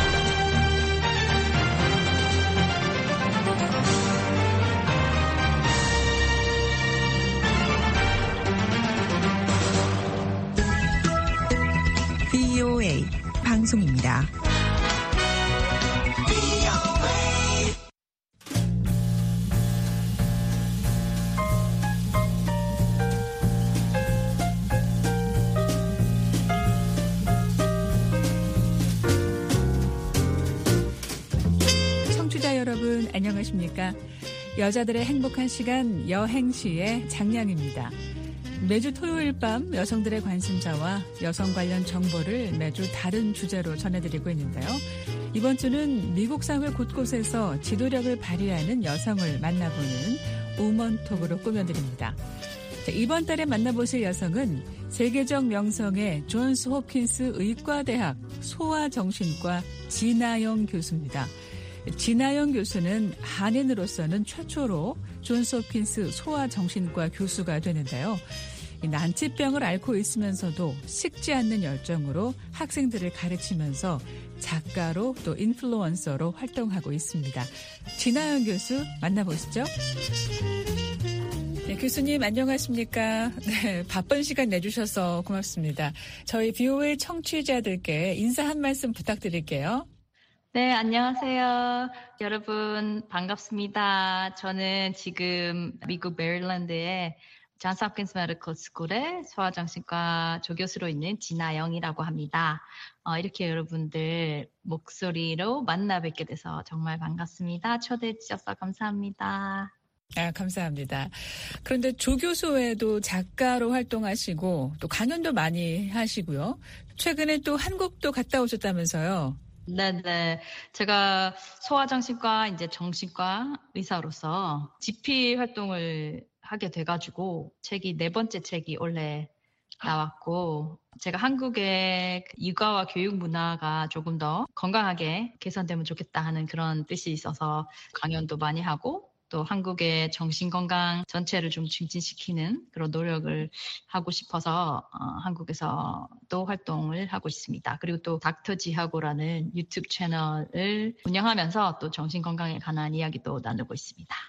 브이오에이 방송입니다. 여러분 안녕하십니까? 여자들의 행복한 시간 여행시의 장량입니다. 매주 토요일 밤 여성들의 관심사와 여성 관련 정보를 매주 다른 주제로 전해드리고 있는데요. 이번 주는 미국 사회 곳곳에서 지도력을 발휘하는 여성을 만나보는 우먼톡으로 꾸며드립니다. 자, 이번 달에 만나보실 여성은 세계적 명성의 존스 홉킨스 의과대학 소아정신과 진아영 교수입니다. 진아영 교수는 한인으로서는 최초로 존스 홉킨스 소아정신과 교수가 되는데요. 난치병을 앓고 있으면서도 식지 않는 열정으로 학생들을 가르치면서 작가로 또 인플루언서로 활동하고 있습니다. 진아영 교수 만나보시죠. 네, 교수님 안녕하십니까? 네, 바쁜 시간 내주셔서 고맙습니다. 저희 브이오에이 청취자들께 인사 한 말씀 부탁드릴게요. 네, 안녕하세요. 여러분 반갑습니다. 저는 지금 미국 메릴랜드의 존스 홉킨스 메디컬 스쿨의 소아정신과 조교수로 있는 진아영이라고 합니다. 어, 이렇게 여러분들 목소리로 만나 뵙게 돼서 정말 반갑습니다. 초대해 주셔서 감사합니다. 아, 감사합니다. 그런데 조교수 외에도 작가로 활동하시고 또 강연도 많이 하시고요. 최근에 또 한국도 갔다 오셨다면서요. 네네. 제가 소아정신과, 이제 정신과 의사로서 지피 활동을 하게 돼가지고 책이 네 번째 책이 올해 나왔고, 제가 한국의 육아와 교육 문화가 조금 더 건강하게 개선되면 좋겠다 하는 그런 뜻이 있어서 강연도 많이 하고, 또 한국의 정신건강 전체를 좀 증진시키는 그런 노력을 하고 싶어서 어, 한국에서 또 활동을 하고 있습니다. 그리고 또 닥터지하고라는 유튜브 채널을 운영하면서 또 정신건강에 관한 이야기도 나누고 있습니다.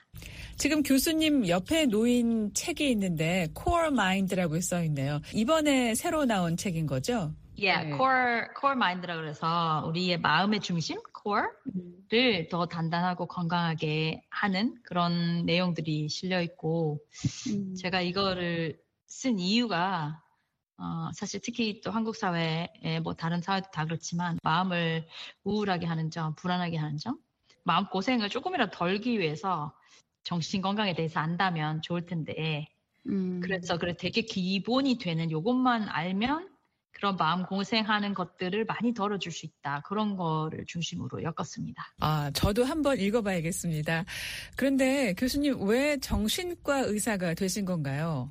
지금 교수님 옆에 놓인 책이 있는데 Core Mind라고 써 있네요. 이번에 새로 나온 책인 거죠? 예, yeah, 네. Core Core Mind라 그래서 우리의 마음의 중심, Core를 더 단단하고 건강하게 하는 그런 내용들이 실려 있고, 음. 제가 이거를 쓴 이유가 어, 사실 특히 또 한국 사회에 뭐 다른 사회도 다 그렇지만 마음을 우울하게 하는 점, 불안하게 하는 점, 마음 고생을 조금이라도 덜기 위해서 정신 건강에 대해서 안다면 좋을 텐데, 음. 그래서 그래 되게 기본이 되는 요것만 알면 그런 마음 고생하는 것들을 많이 덜어줄 수 있다. 그런 거를 중심으로 엮었습니다. 아, 저도 한번 읽어봐야겠습니다. 그런데 교수님 왜 정신과 의사가 되신 건가요?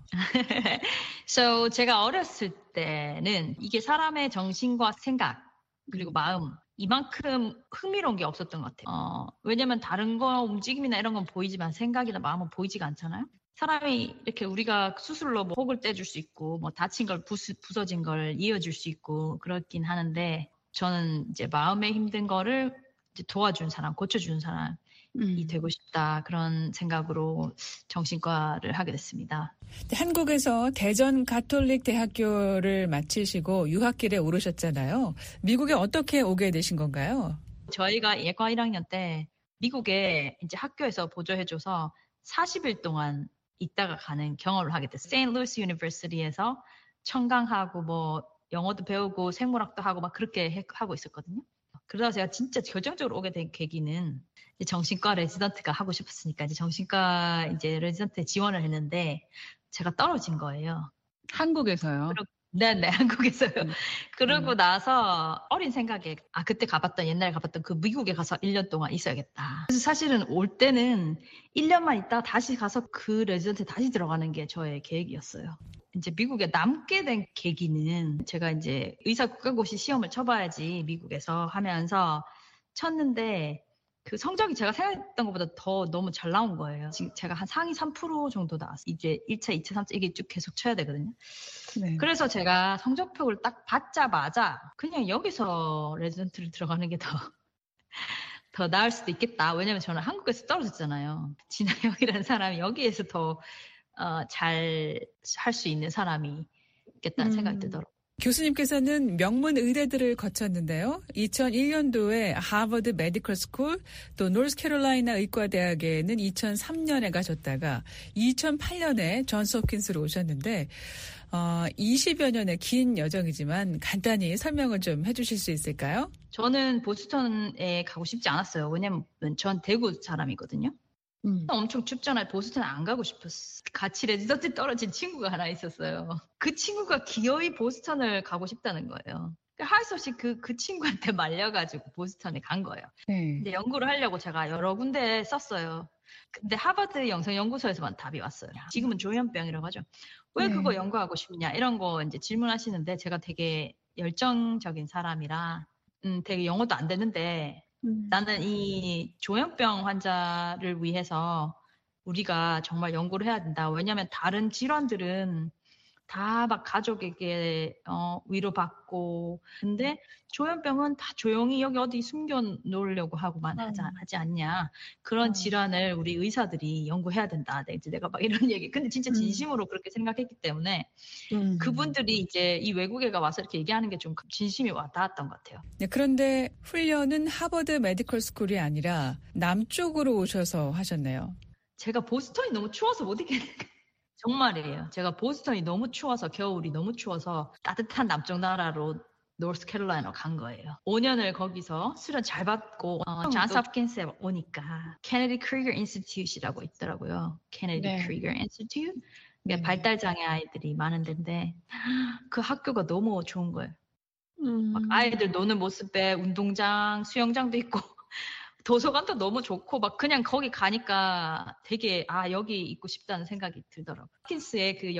so, 제가 어렸을 때는 이게 사람의 정신과 생각 그리고 마음 이만큼 흥미로운 게 없었던 것 같아요. 어, 왜냐면 다른 거 움직임이나 이런 건 보이지만 생각이나 마음은 보이지가 않잖아요. 사람이 이렇게 우리가 수술로 뭐 혹을 떼줄 수 있고 뭐 다친 걸 부수, 부서진 걸 이어줄 수 있고 그렇긴 하는데 저는 이제 마음에 힘든 거를 이제 도와준 사람, 고쳐주는 사람이 음. 되고 싶다 그런 생각으로 정신과를 하게 됐습니다. 한국에서 대전 가톨릭 대학교를 마치시고 유학길에 오르셨잖아요. 미국에 어떻게 오게 되신 건가요? 저희가 예과 일 학년 때 미국에 이제 학교에서 보조해줘서 사십 일 동안 있다가 가는 경험을 하게 됐어요. 세인트루이스 유니버시티에서 청강하고 뭐 영어도 배우고 생물학도 하고 막 그렇게 해, 하고 있었거든요. 그러다 제가 진짜 결정적으로 오게 된 계기는 이제 정신과 레지던트가 하고 싶었으니까 이제 정신과 이제 레지던트에 지원을 했는데 제가 떨어진 거예요. 한국에서요? 네네, 한국에서요. 음. 그러고 음. 나서 어린 생각에, 아, 그때 가봤던, 옛날에 가봤던 그 미국에 가서 일 년 동안 있어야겠다. 그래서 사실은 올 때는 일 년만 있다가 다시 가서 그 레지던트에 다시 들어가는 게 저의 계획이었어요. 이제 미국에 남게 된 계기는 제가 이제 의사 국가고시 시험을 쳐봐야지 미국에서 하면서 쳤는데 그 성적이 제가 생각했던 것보다 더 너무 잘 나온 거예요. 지금 제가 한 상위 삼 퍼센트 정도 나왔어요. 이제 일 차, 이 차, 삼 차 이게 쭉 계속 쳐야 되거든요. 네. 그래서 제가 성적표를 딱 받자마자 그냥 여기서 레지던트를 들어가는 게 더, 더 나을 수도 있겠다. 왜냐면 저는 한국에서 떨어졌잖아요. 진아영이라는 사람이 여기에서 더 어, 잘 할 수 있는 사람이 있겠다는 음. 생각이 들더라고요. 교수님께서는 명문 의대들을 거쳤는데요. 이천일 년도에 하버드 메디컬 스쿨 또 노스캐롤라이나 의과대학에는 이천삼 년에 가셨다가 이천팔 년에 존스 홉킨스로 오셨는데 어, 이십여 년의 긴 여정이지만 간단히 설명을 좀 해주실 수 있을까요? 저는 보스턴에 가고 싶지 않았어요. 왜냐면 전 대구 사람이거든요. 음. 엄청 춥잖아요. 보스턴에 안 가고 싶었어. 같이 레지던트 떨어진 친구가 하나 있었어요. 그 친구가 기어이 보스턴을 가고 싶다는 거예요. 할 수 없이 그, 그 친구한테 말려가지고 보스턴에 간 거예요. 네. 근데 연구를 하려고 제가 여러 군데 썼어요. 근데 하버드 영성연구소에서만 답이 왔어요. 지금은 조현병이라고 하죠. 왜 네. 그거 연구하고 싶냐 이런 거 이제 질문하시는데 제가 되게 열정적인 사람이라 음, 되게 영어도 안 되는데 음. 나는 이 조현병 환자를 위해서 우리가 정말 연구를 해야 된다. 왜냐하면 다른 질환들은 다 막 가족에게 어, 위로받고 근데 조현병은 다 조용히 여기 어디 숨겨 놓으려고 하고만 음. 하지, 하지 않냐. 그런 음. 질환을 우리 의사들이 연구해야 된다. 이제 내가 막 이런 얘기. 근데 진짜 진심으로 음. 그렇게 생각했기 때문에 음. 그분들이 이제 이 외국에 와서 이렇게 얘기하는 게 좀 진심이 와닿았던 것 같아요. 네, 그런데 훈련은 하버드 메디컬 스쿨이 아니라 남쪽으로 오셔서 하셨네요. 제가 보스턴이 너무 추워서 못 있겠는데. 정말이에요. 제가 보스턴이 너무 추워서 겨울이 너무 추워서 따뜻한 남쪽 나라로 노스캐롤라이나 간 거예요. 오 년을 거기서 수련 잘 받고 어, 존스 홉킨스에 오니까 케네디 크리거 인스티튜트라고 있더라고요. 케네디 네. 크리거 인스티튜트. 네. 발달 장애 아이들이 많은 데인데 그 학교가 너무 좋은 거예요. 음. 막 아이들 노는 모습에 운동장, 수영장도 있고 도서관도 너무 좋고 막 그냥 거기 가니까 되게 아 여기 있고 싶다는 생각이 들더라고요. 홉킨스의 그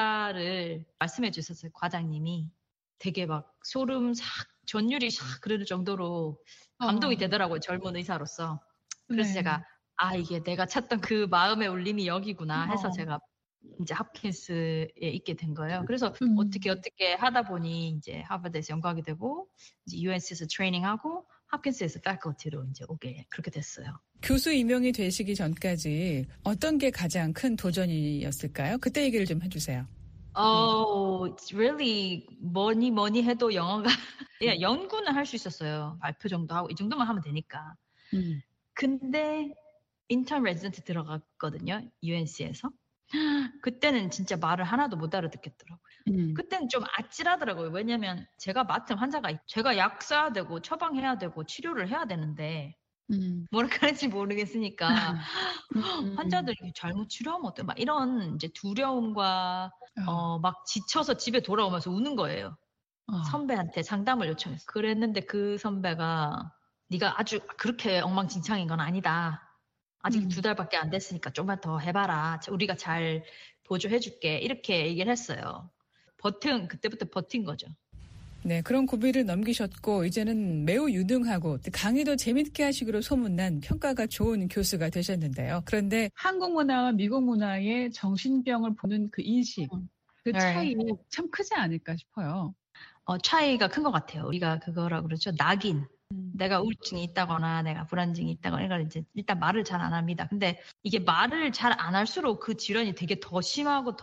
역사를 말씀해 주셨어요. 과장님이. 되게 막 소름 싹 전율이 싹 그럴 정도로 감동이 어. 되더라고요. 젊은 의사로서. 그래서 네. 제가 아 이게 내가 찾던 그 마음의 울림이 여기구나 해서 어. 제가 이제 홉킨스에 있게 된 거예요. 그래서 음. 어떻게 어떻게 하다 보니 이제 하버드에서 연구하게 되고 이제 유엔씨에서 트레이닝하고 합킨스에서 패컬티로 이제 오게 그렇게 됐어요. 교수 임용이 되시기 전까지 어떤 게 가장 큰 도전이었을까요? 그때 얘기를 좀 해주세요. Oh, it's really 뭐니 뭐니 해도 영어가 예, 연구는 할 수 있었어요. 발표 정도 하고 이 정도만 하면 되니까. 음. 근데 인턴 레지던트 들어갔거든요. 유엔씨에서. 그때는 진짜 말을 하나도 못 알아듣겠더라고요. 음. 그때는 좀 아찔하더라고요. 왜냐면 제가 맡은 환자가 제가 약 써야 되고 처방해야 되고 치료를 해야 되는데 음. 뭐라 그럴지 모르겠으니까 음. 환자들이 잘못 치료하면 어때? 막 이런 이제 두려움과 어. 어, 막 지쳐서 집에 돌아오면서 우는 거예요. 어. 선배한테 상담을 요청했어요. 그랬는데 그 선배가 네가 아주 그렇게 엉망진창인 건 아니다. 아직 음. 두 달밖에 안 됐으니까 좀만 더 해봐라. 우리가 잘 보조해줄게. 이렇게 얘기를 했어요. 버틴 그때부터 버틴 거죠. 네, 그런 고비를 넘기셨고 이제는 매우 유능하고 강의도 재밌게 하시기로 소문난 평가가 좋은 교수가 되셨는데요. 그런데 한국 문화와 미국 문화의 정신병을 보는 그 인식, 그 차이 네. 참 크지 않을까 싶어요. 어, 차이가 큰 것 같아요. 우리가 그거라고 그러죠. 낙인. 음. 내가 우울증이 있다거나 내가 불안증이 있다거나 이걸 이제 일단 말을 잘 안 합니다. 근데 이게 말을 잘 안 할수록 그 질환이 되게 더 심하고 더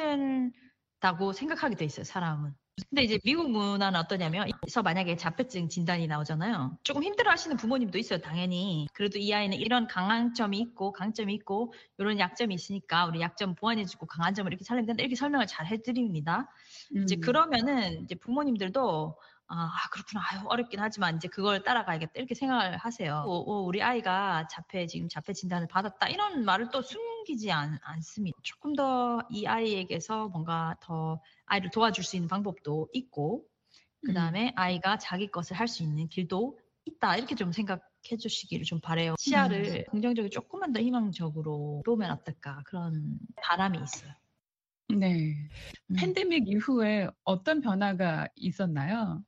힘들다고 생각하게 돼 있어요, 사람은. 근데 이제 미국 문화는 어떠냐면, 그래서 만약에 자폐증 진단이 나오잖아요. 조금 힘들어 하시는 부모님도 있어요, 당연히. 그래도 이 아이는 이런 강한 점이 있고, 강점이 있고, 이런 약점이 있으니까 우리 약점 보완해주고 강한 점을 이렇게 살리면 된다. 이렇게 설명을 잘 해드립니다. 음. 이제 그러면은 이제 부모님들도 아, 그렇구나. 아유, 어렵긴 하지만 이제 그걸 따라가야겠다. 이렇게 생각을 하세요. 오, 오, 우리 아이가 자폐, 지금 자폐 진단을 받았다. 이런 말을 또 숨기지 않, 않습니다. 조금 더 이 아이에게서 뭔가 더 아이를 도와줄 수 있는 방법도 있고, 그 다음에 음. 아이가 자기 것을 할 수 있는 길도 있다. 이렇게 좀 생각해 주시기를 좀 바라요. 시야를 음. 긍정적으로 조금만 더 희망적으로 보면 어떨까. 그런 바람이 있어요. 네. 음. 팬데믹 이후에 어떤 변화가 있었나요?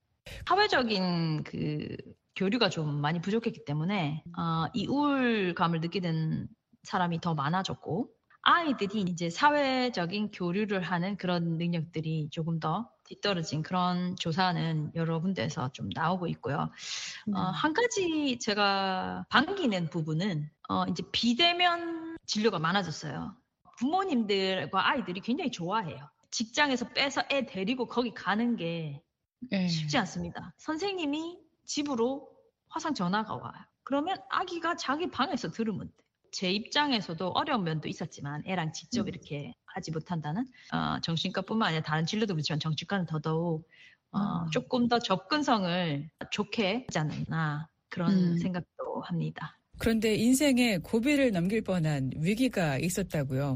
사회적인 그 교류가 좀 많이 부족했기 때문에 어, 이 우울감을 느끼는 사람이 더 많아졌고 아이들이 이제 사회적인 교류를 하는 그런 능력들이 조금 더 뒤떨어진 그런 조사는 여러 군데에서 좀 나오고 있고요. 음. 어, 한 가지 제가 반기는 부분은 어, 이제 비대면 진료가 많아졌어요. 부모님들과 아이들이 굉장히 좋아해요. 직장에서 빼서 애 데리고 거기 가는 게 네. 쉽지 않습니다. 선생님이 집으로 화상 전화가 와요. 그러면 아기가 자기 방에서 들으면 돼. 제 입장에서도 어려운 면도 있었지만 애랑 직접 음. 이렇게 하지 못한다는 어, 정신과뿐만 아니라 다른 진료도 그렇지만 정신과는 더더욱 어, 음. 조금 더 접근성을 좋게 하지 않았나 그런 음. 생각도 합니다. 그런데 인생에 고비를 넘길 뻔한 위기가 있었다고요.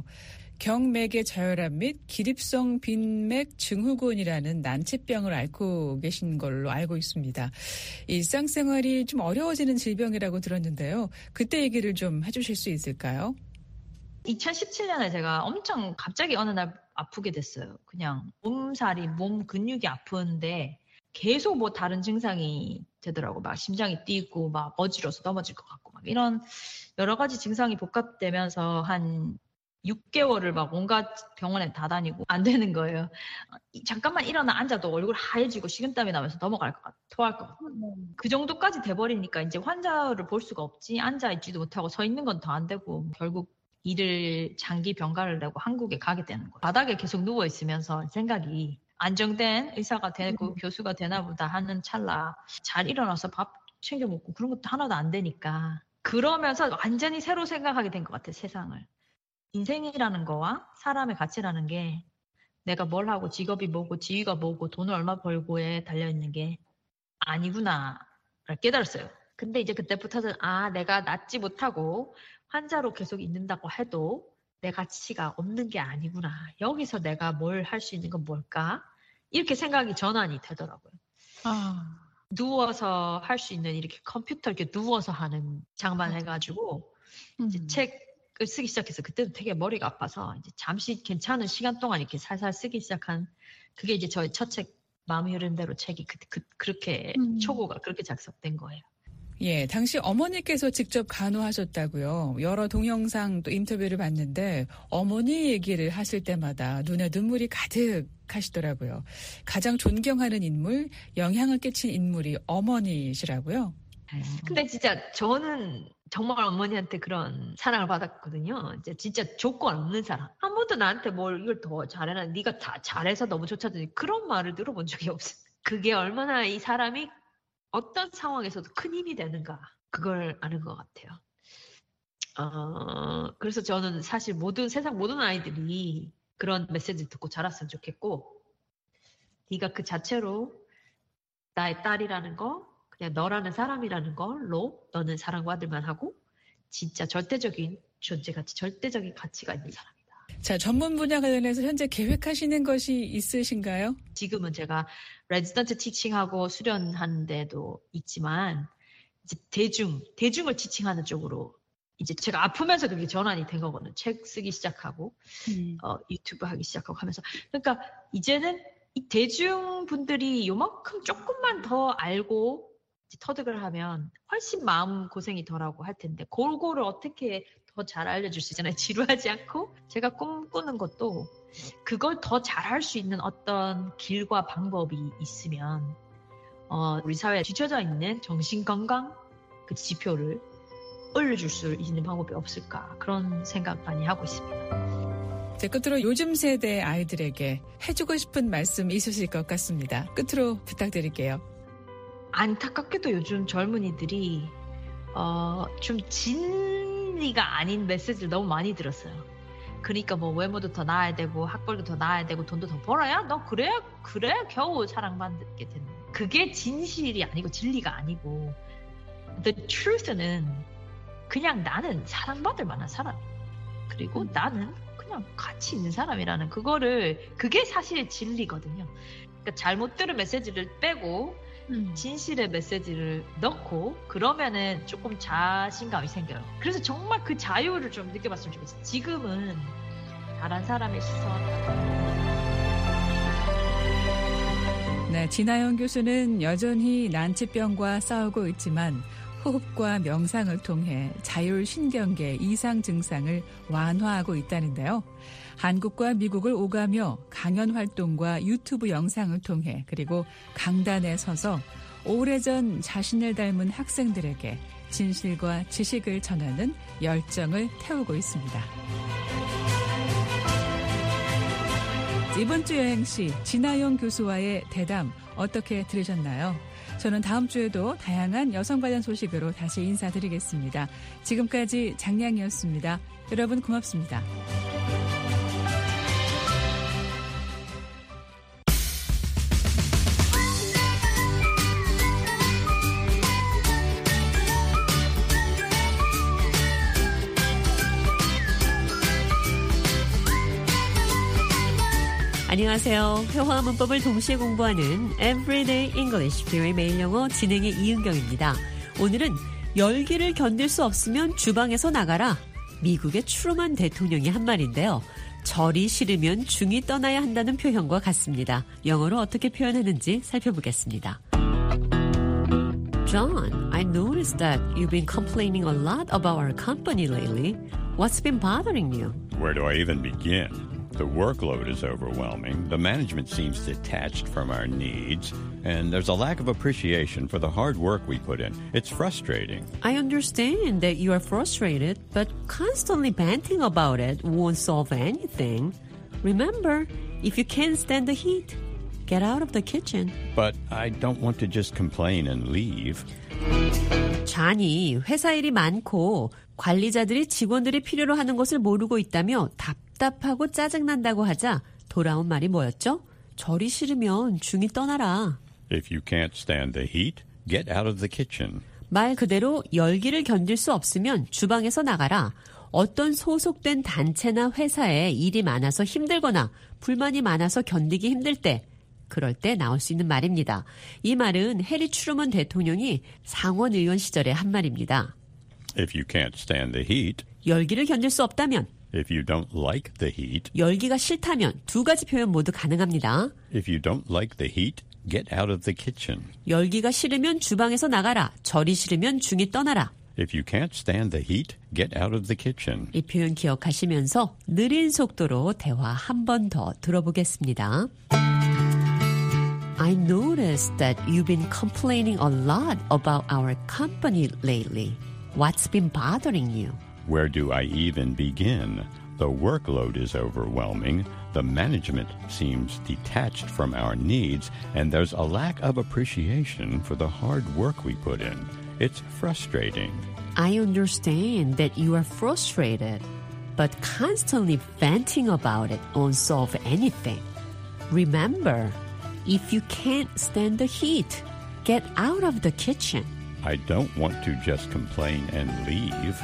경맥의 저혈압 및 기립성 빈맥 증후군이라는 난치병을 앓고 계신 걸로 알고 있습니다. 일상생활이 좀 어려워지는 질병이라고 들었는데요. 그때 얘기를 좀 해주실 수 있을까요? 이천십칠 년에 제가 엄청 갑자기 어느 날 아프게 됐어요. 그냥 몸살이, 몸 근육이 아픈데 계속 뭐 다른 증상이 되더라고. 막 심장이 뛰고 막 어지러워서 넘어질 것 같고 막 이런 여러 가지 증상이 복합되면서 한 육 개월을 막 온갖 병원에 다 다니고 안 되는 거예요. 잠깐만 일어나 앉아도 얼굴 하얘지고 식은땀이 나면서 넘어갈 것 같아. 토할 것 같아. 그 정도까지 돼버리니까 이제 환자를 볼 수가 없지. 앉아있지도 못하고 서 있는 건 더 안 되고 결국 일을 장기 병가를 내고 한국에 가게 되는 거예요. 바닥에 계속 누워있으면서 생각이 안정된 의사가 되고 음. 교수가 되나 보다 하는 찰나 잘 일어나서 밥 챙겨 먹고 그런 것도 하나도 안 되니까 그러면서 완전히 새로 생각하게 된 것 같아요. 세상을. 인생이라는 거와 사람의 가치라는 게 내가 뭘 하고 직업이 뭐고 지위가 뭐고 돈을 얼마 벌고에 달려있는 게 아니구나를 깨달았어요. 근데 이제 그때부터는 아 내가 낫지 못하고 환자로 계속 있는다고 해도 내 가치가 없는 게 아니구나. 여기서 내가 뭘 할 수 있는 건 뭘까? 이렇게 생각이 전환이 되더라고요. 아. 누워서 할 수 있는 이렇게 컴퓨터 이렇게 누워서 하는 장만 해가지고 음. 이제 책을 쓰기 시작해서 그때도 되게 머리가 아파서 이제 잠시 괜찮은 시간 동안 이렇게 살살 쓰기 시작한 그게 이제 저의 첫 책 마음이 흐르는 대로 책이 그, 그, 그렇게 음. 초고가 그렇게 작성된 거예요. 예, 당시 어머니께서 직접 간호하셨다고요. 여러 동영상 또 인터뷰를 봤는데 어머니 얘기를 하실 때마다 눈에 눈물이 가득하시더라고요. 가장 존경하는 인물, 영향을 끼친 인물이 어머니시라고요. 근데 진짜 저는 정말 어머니한테 그런 사랑을 받았거든요. 이제 진짜 조건 없는 사랑. 한 번도 나한테 뭘 이걸 더 잘해라. 네가 다 잘해서 너무 좋다더니 그런 말을 들어본 적이 없어요. 그게 얼마나 이 사람이 어떤 상황에서도 큰 힘이 되는가. 그걸 아는 것 같아요. 어, 그래서 저는 사실 모든 세상 모든 아이들이 그런 메시지를 듣고 자랐으면 좋겠고 네가 그 자체로 나의 딸이라는 거 그냥 너라는 사람이라는 걸로 너는 사랑받을만 하고 진짜 절대적인 존재가치, 절대적인 가치가 있는 사람이다. 자, 전문 분야 관련해서 현재 계획하시는 것이 있으신가요? 지금은 제가 레지던트 티칭하고 수련하는 데도 있지만 이제 대중, 대중을 티칭하는 쪽으로 이제 제가 아프면서 그게 전환이 된 거거든요. 책 쓰기 시작하고 음. 어, 유튜브 하기 시작하고 하면서 그러니까 이제는 이 대중분들이 요만큼 조금만 더 알고 터득을 하면 훨씬 마음 고생이 덜하고 할 텐데 그거를 어떻게 더 잘 알려줄 수 있잖아요. 지루하지 않고 제가 꿈꾸는 것도 그걸 더 잘할 수 있는 어떤 길과 방법이 있으면 어, 우리 사회에 뒤처져 있는 정신건강 그 지표를 올려줄 수 있는 방법이 없을까 그런 생각 많이 하고 있습니다. 제 끝으로 요즘 세대 아이들에게 해주고 싶은 말씀 있으실 것 같습니다. 끝으로 부탁드릴게요. 안타깝게도 요즘 젊은이들이 어, 좀 진리가 아닌 메시지를 너무 많이 들었어요. 그러니까 뭐 외모도 더 나아야 되고 학벌도 더 나아야 되고 돈도 더 벌어야 너 그래야 그래야 겨우 사랑받게 되는. 그게 진실이 아니고 진리가 아니고 the truth는 그냥 나는 사랑받을 만한 사람 그리고 음. 나는 그냥 가치 있는 사람이라는 그거를 그게 사실 진리거든요. 그러니까 잘못 들은 메시지를 빼고 음. 진실의 메시지를 넣고 그러면은 조금 자신감이 생겨요. 그래서 정말 그 자유를 좀 느껴봤으면 좋겠어요. 지금은 다른 사람의 시선. 네, 진아영 교수는 여전히 난치병과 싸우고 있지만 호흡과 명상을 통해 자율신경계 이상 증상을 완화하고 있다는데요. 한국과 미국을 오가며 강연 활동과 유튜브 영상을 통해 그리고 강단에 서서 오래전 자신을 닮은 학생들에게 진실과 지식을 전하는 열정을 태우고 있습니다. 이번 주 여행시 진아영 교수와의 대담 어떻게 들으셨나요? 저는 다음 주에도 다양한 여성 관련 소식으로 다시 인사드리겠습니다. 지금까지 장량이었습니다. 여러분 고맙습니다. 안녕하세요. 회화와 문법을 동시에 공부하는 Everyday English, 비오의 매일 영어 진행의 이은경입니다. 오늘은 열기를 견딜 수 없으면 주방에서 나가라. 미국의 트루먼 대통령이 한 말인데요. 절이 싫으면 중이 떠나야 한다는 표현과 같습니다. 영어로 어떻게 표현하는지 살펴보겠습니다. John, I noticed that you've been complaining a lot about our company lately. What's been bothering you? Where do I even begin? The workload is overwhelming, the management seems detached from our needs, and there's a lack of appreciation for the hard work we put in. It's frustrating. I understand that you are frustrated, but constantly banting about it won't solve anything. Remember, if you can't stand the heat, get out of the kitchen. But I don't want to just complain and leave. 잔이 회사 일이 많고 관리자들이 직원들이 필요로 하는 것을 모르고 있다며 답답하고 짜증난다고 하자 돌아온 말이 뭐였죠? 절이 싫으면 중이 떠나라. If you can't stand the heat, get out of the kitchen. 말 그대로 열기를 견딜 수 없으면 주방에서 나가라. 어떤 소속된 단체나 회사에 일이 많아서 힘들거나 불만이 많아서 견디기 힘들 때 그럴 때 나올 수 있는 말입니다. 이 말은 해리 트루먼 대통령이 상원 의원 시절에 한 말입니다. If you can't stand the heat, 열기를 견딜 수 없다면, if you don't like the heat, 열기가 싫다면 두 가지 표현 모두 가능합니다. If you don't like the heat, get out of the kitchen. 열기가 싫으면 주방에서 나가라. 절이 싫으면 중이 떠나라. If you can't stand the heat, get out of the kitchen. 이 표현 기억하시면서 느린 속도로 대화 한 번 더 들어보겠습니다. I noticed that you've been complaining a lot about our company lately. What's been bothering you? Where do I even begin? The workload is overwhelming. The management seems detached from our needs, and there's a lack of appreciation for the hard work we put in. It's frustrating. I understand that you are frustrated, but constantly venting about it won't solve anything. Remember, if you can't stand the heat, get out of the kitchen. I don't want to just complain and leave.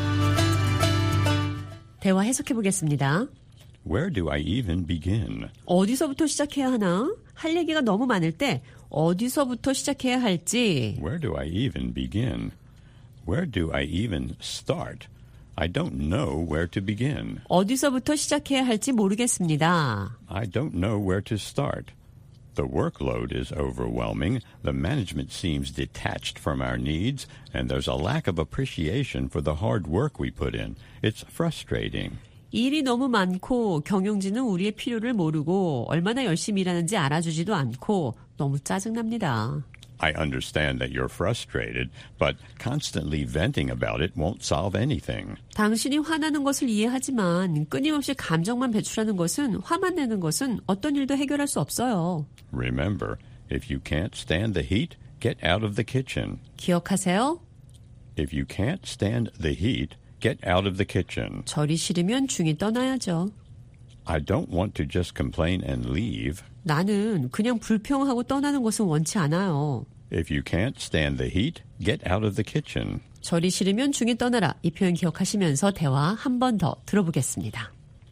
대화 해석해 보겠습니다. Where do I even begin? 어디서부터 시작해야 하나? 할 얘기가 너무 많을 때 어디서부터 시작해야 할지. Where do I even begin? Where do I even start? I don't know where to begin. 어디서부터 시작해야 할지 모르겠습니다. I don't know where to start. The workload is overwhelming. The management seems detached from our needs, and there's a lack of appreciation for the hard work we put in. It's frustrating. 일이 너무 많고 경영진은 우리의 필요를 모르고 얼마나 열심히 일하는지 알아주지도 않고 너무 짜증납니다. I understand that you're frustrated, but constantly venting about it won't solve anything. 당신이 화나는 것을 이해하지만 끊임없이 감정만 배출하는 것은, 화만 내는 것은 어떤 일도 해결할 수 없어요. Remember, if you can't stand the heat, get out of the kitchen. 기억하세요. If you can't stand the heat, get out of the kitchen. 절이 싫으면 중이 떠나야죠. I don't want to just complain and leave. 나는 그냥 불평하고 떠나는 것은 원치 않아요. If you can't stand the heat, get out of the kitchen. 절이 싫으면 중이 떠나라. 이 표현 기억하시면서 대화 한 번 더 들어보겠습니다.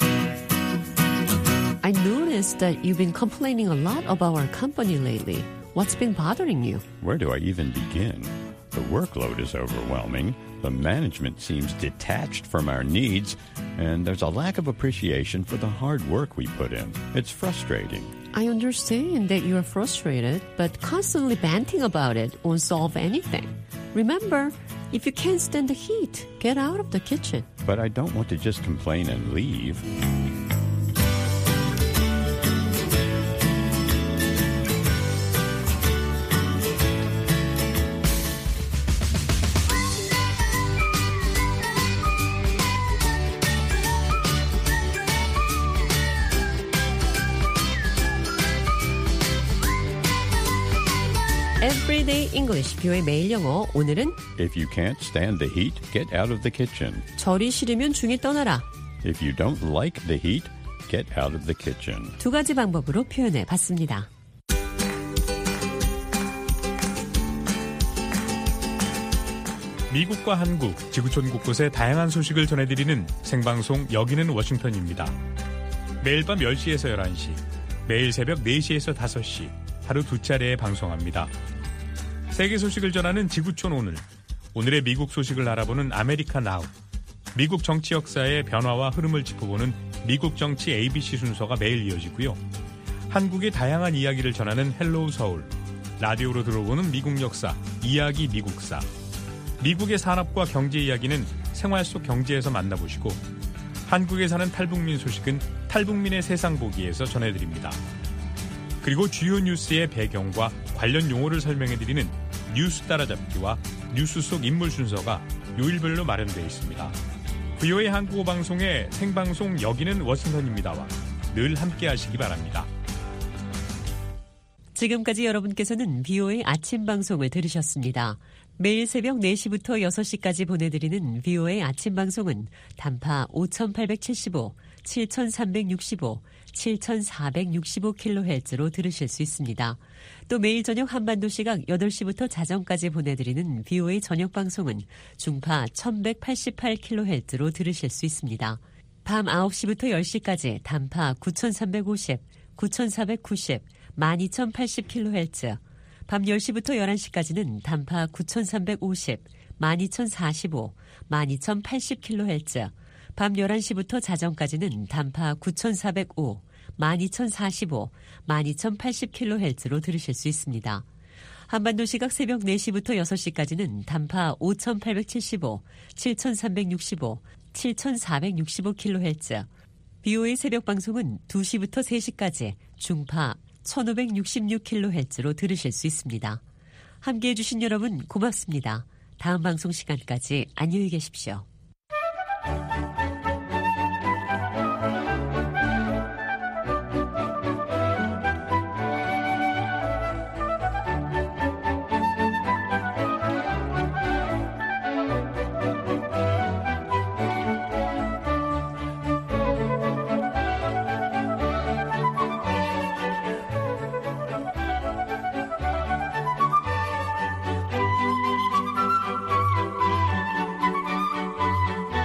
I noticed that you've been complaining a lot about our company lately. What's been bothering you? Where do I even begin? The workload is overwhelming. The management seems detached from our needs, and there's a lack of appreciation for the hard work we put in. It's frustrating. I understand that you are frustrated, but constantly venting about it won't solve anything. Remember, if you can't stand the heat, get out of the kitchen. But I don't want to just complain and leave. Everyday English, 뷰의 매일 영어. 오늘은 If you can't stand the heat, get out of the kitchen. 절이 싫으면 중이 떠나라. If you don't like the heat, get out of the kitchen. 두 가지 방법으로 표현해 봤습니다. 미국과 한국, 지구촌 곳곳의 다양한 소식을 전해드리는 생방송 여기는 워싱턴입니다. 매일 밤 열 시에서 열한 시, 매일 새벽 네 시에서 다섯 시, 하루 두 차례에 방송합니다. 세계 소식을 전하는 지구촌 오늘, 오늘의 미국 소식을 알아보는 아메리카 나우, 미국 정치 역사의 변화와 흐름을 짚어보는 미국 정치 에이비씨 순서가 매일 이어지고요. 한국의 다양한 이야기를 전하는 헬로우 서울, 라디오로 들어보는 미국 역사, 이야기 미국사, 미국의 산업과 경제 이야기는 생활 속 경제에서 만나보시고, 한국에 사는 탈북민 소식은 탈북민의 세상 보기에서 전해드립니다. 그리고 주요 뉴스의 배경과 관련 용어를 설명해드리는 뉴스 따라잡기와 뉴스 속 인물 순서가 요일별로 마련되어 있습니다. 브이오에이 한국어 방송의 생방송 여기는 워싱턴입니다와 늘 함께 하시기 바랍니다. 지금까지 여러분께서는 브이오에이 아침 방송을 들으셨습니다. 매일 새벽 네 시부터 여섯 시까지 보내드리는 브이오에이 아침 방송은 단파 오천팔백칠십오, 칠천삼백육십오, 칠천사백육십오 킬로헤르츠로 들으실 수 있습니다. 또 매일 저녁 한반도 시각 여덟 시부터 자정까지 보내드리는 브이오에이 저녁 방송은 중파 천백팔십팔 킬로헤르츠로 들으실 수 있습니다. 밤 아홉 시부터 열 시까지 단파 구천삼백오십, 구천사백구십, 만 이천팔십 킬로헤르츠, 밤 열 시부터 열한 시까지는 단파 구천삼백오십, 만 이천사십오, 만 이천팔십 킬로헤르츠, 밤 열한 시부터 자정까지는 단파 구천사백오, 만 이천사십오, 만 이천팔십 킬로헤르츠로 들으실 수 있습니다. 한반도 시각 새벽 네 시부터 여섯 시까지는 단파 오천팔백칠십오, 칠천삼백육십오, 칠천사백육십오 킬로헤르츠, 브이오에이 새벽 방송은 두 시부터 세 시까지 중파 천오백육십육 킬로헤르츠로 들으실 수 있습니다. 함께해 주신 여러분 고맙습니다. 다음 방송 시간까지 안녕히 계십시오.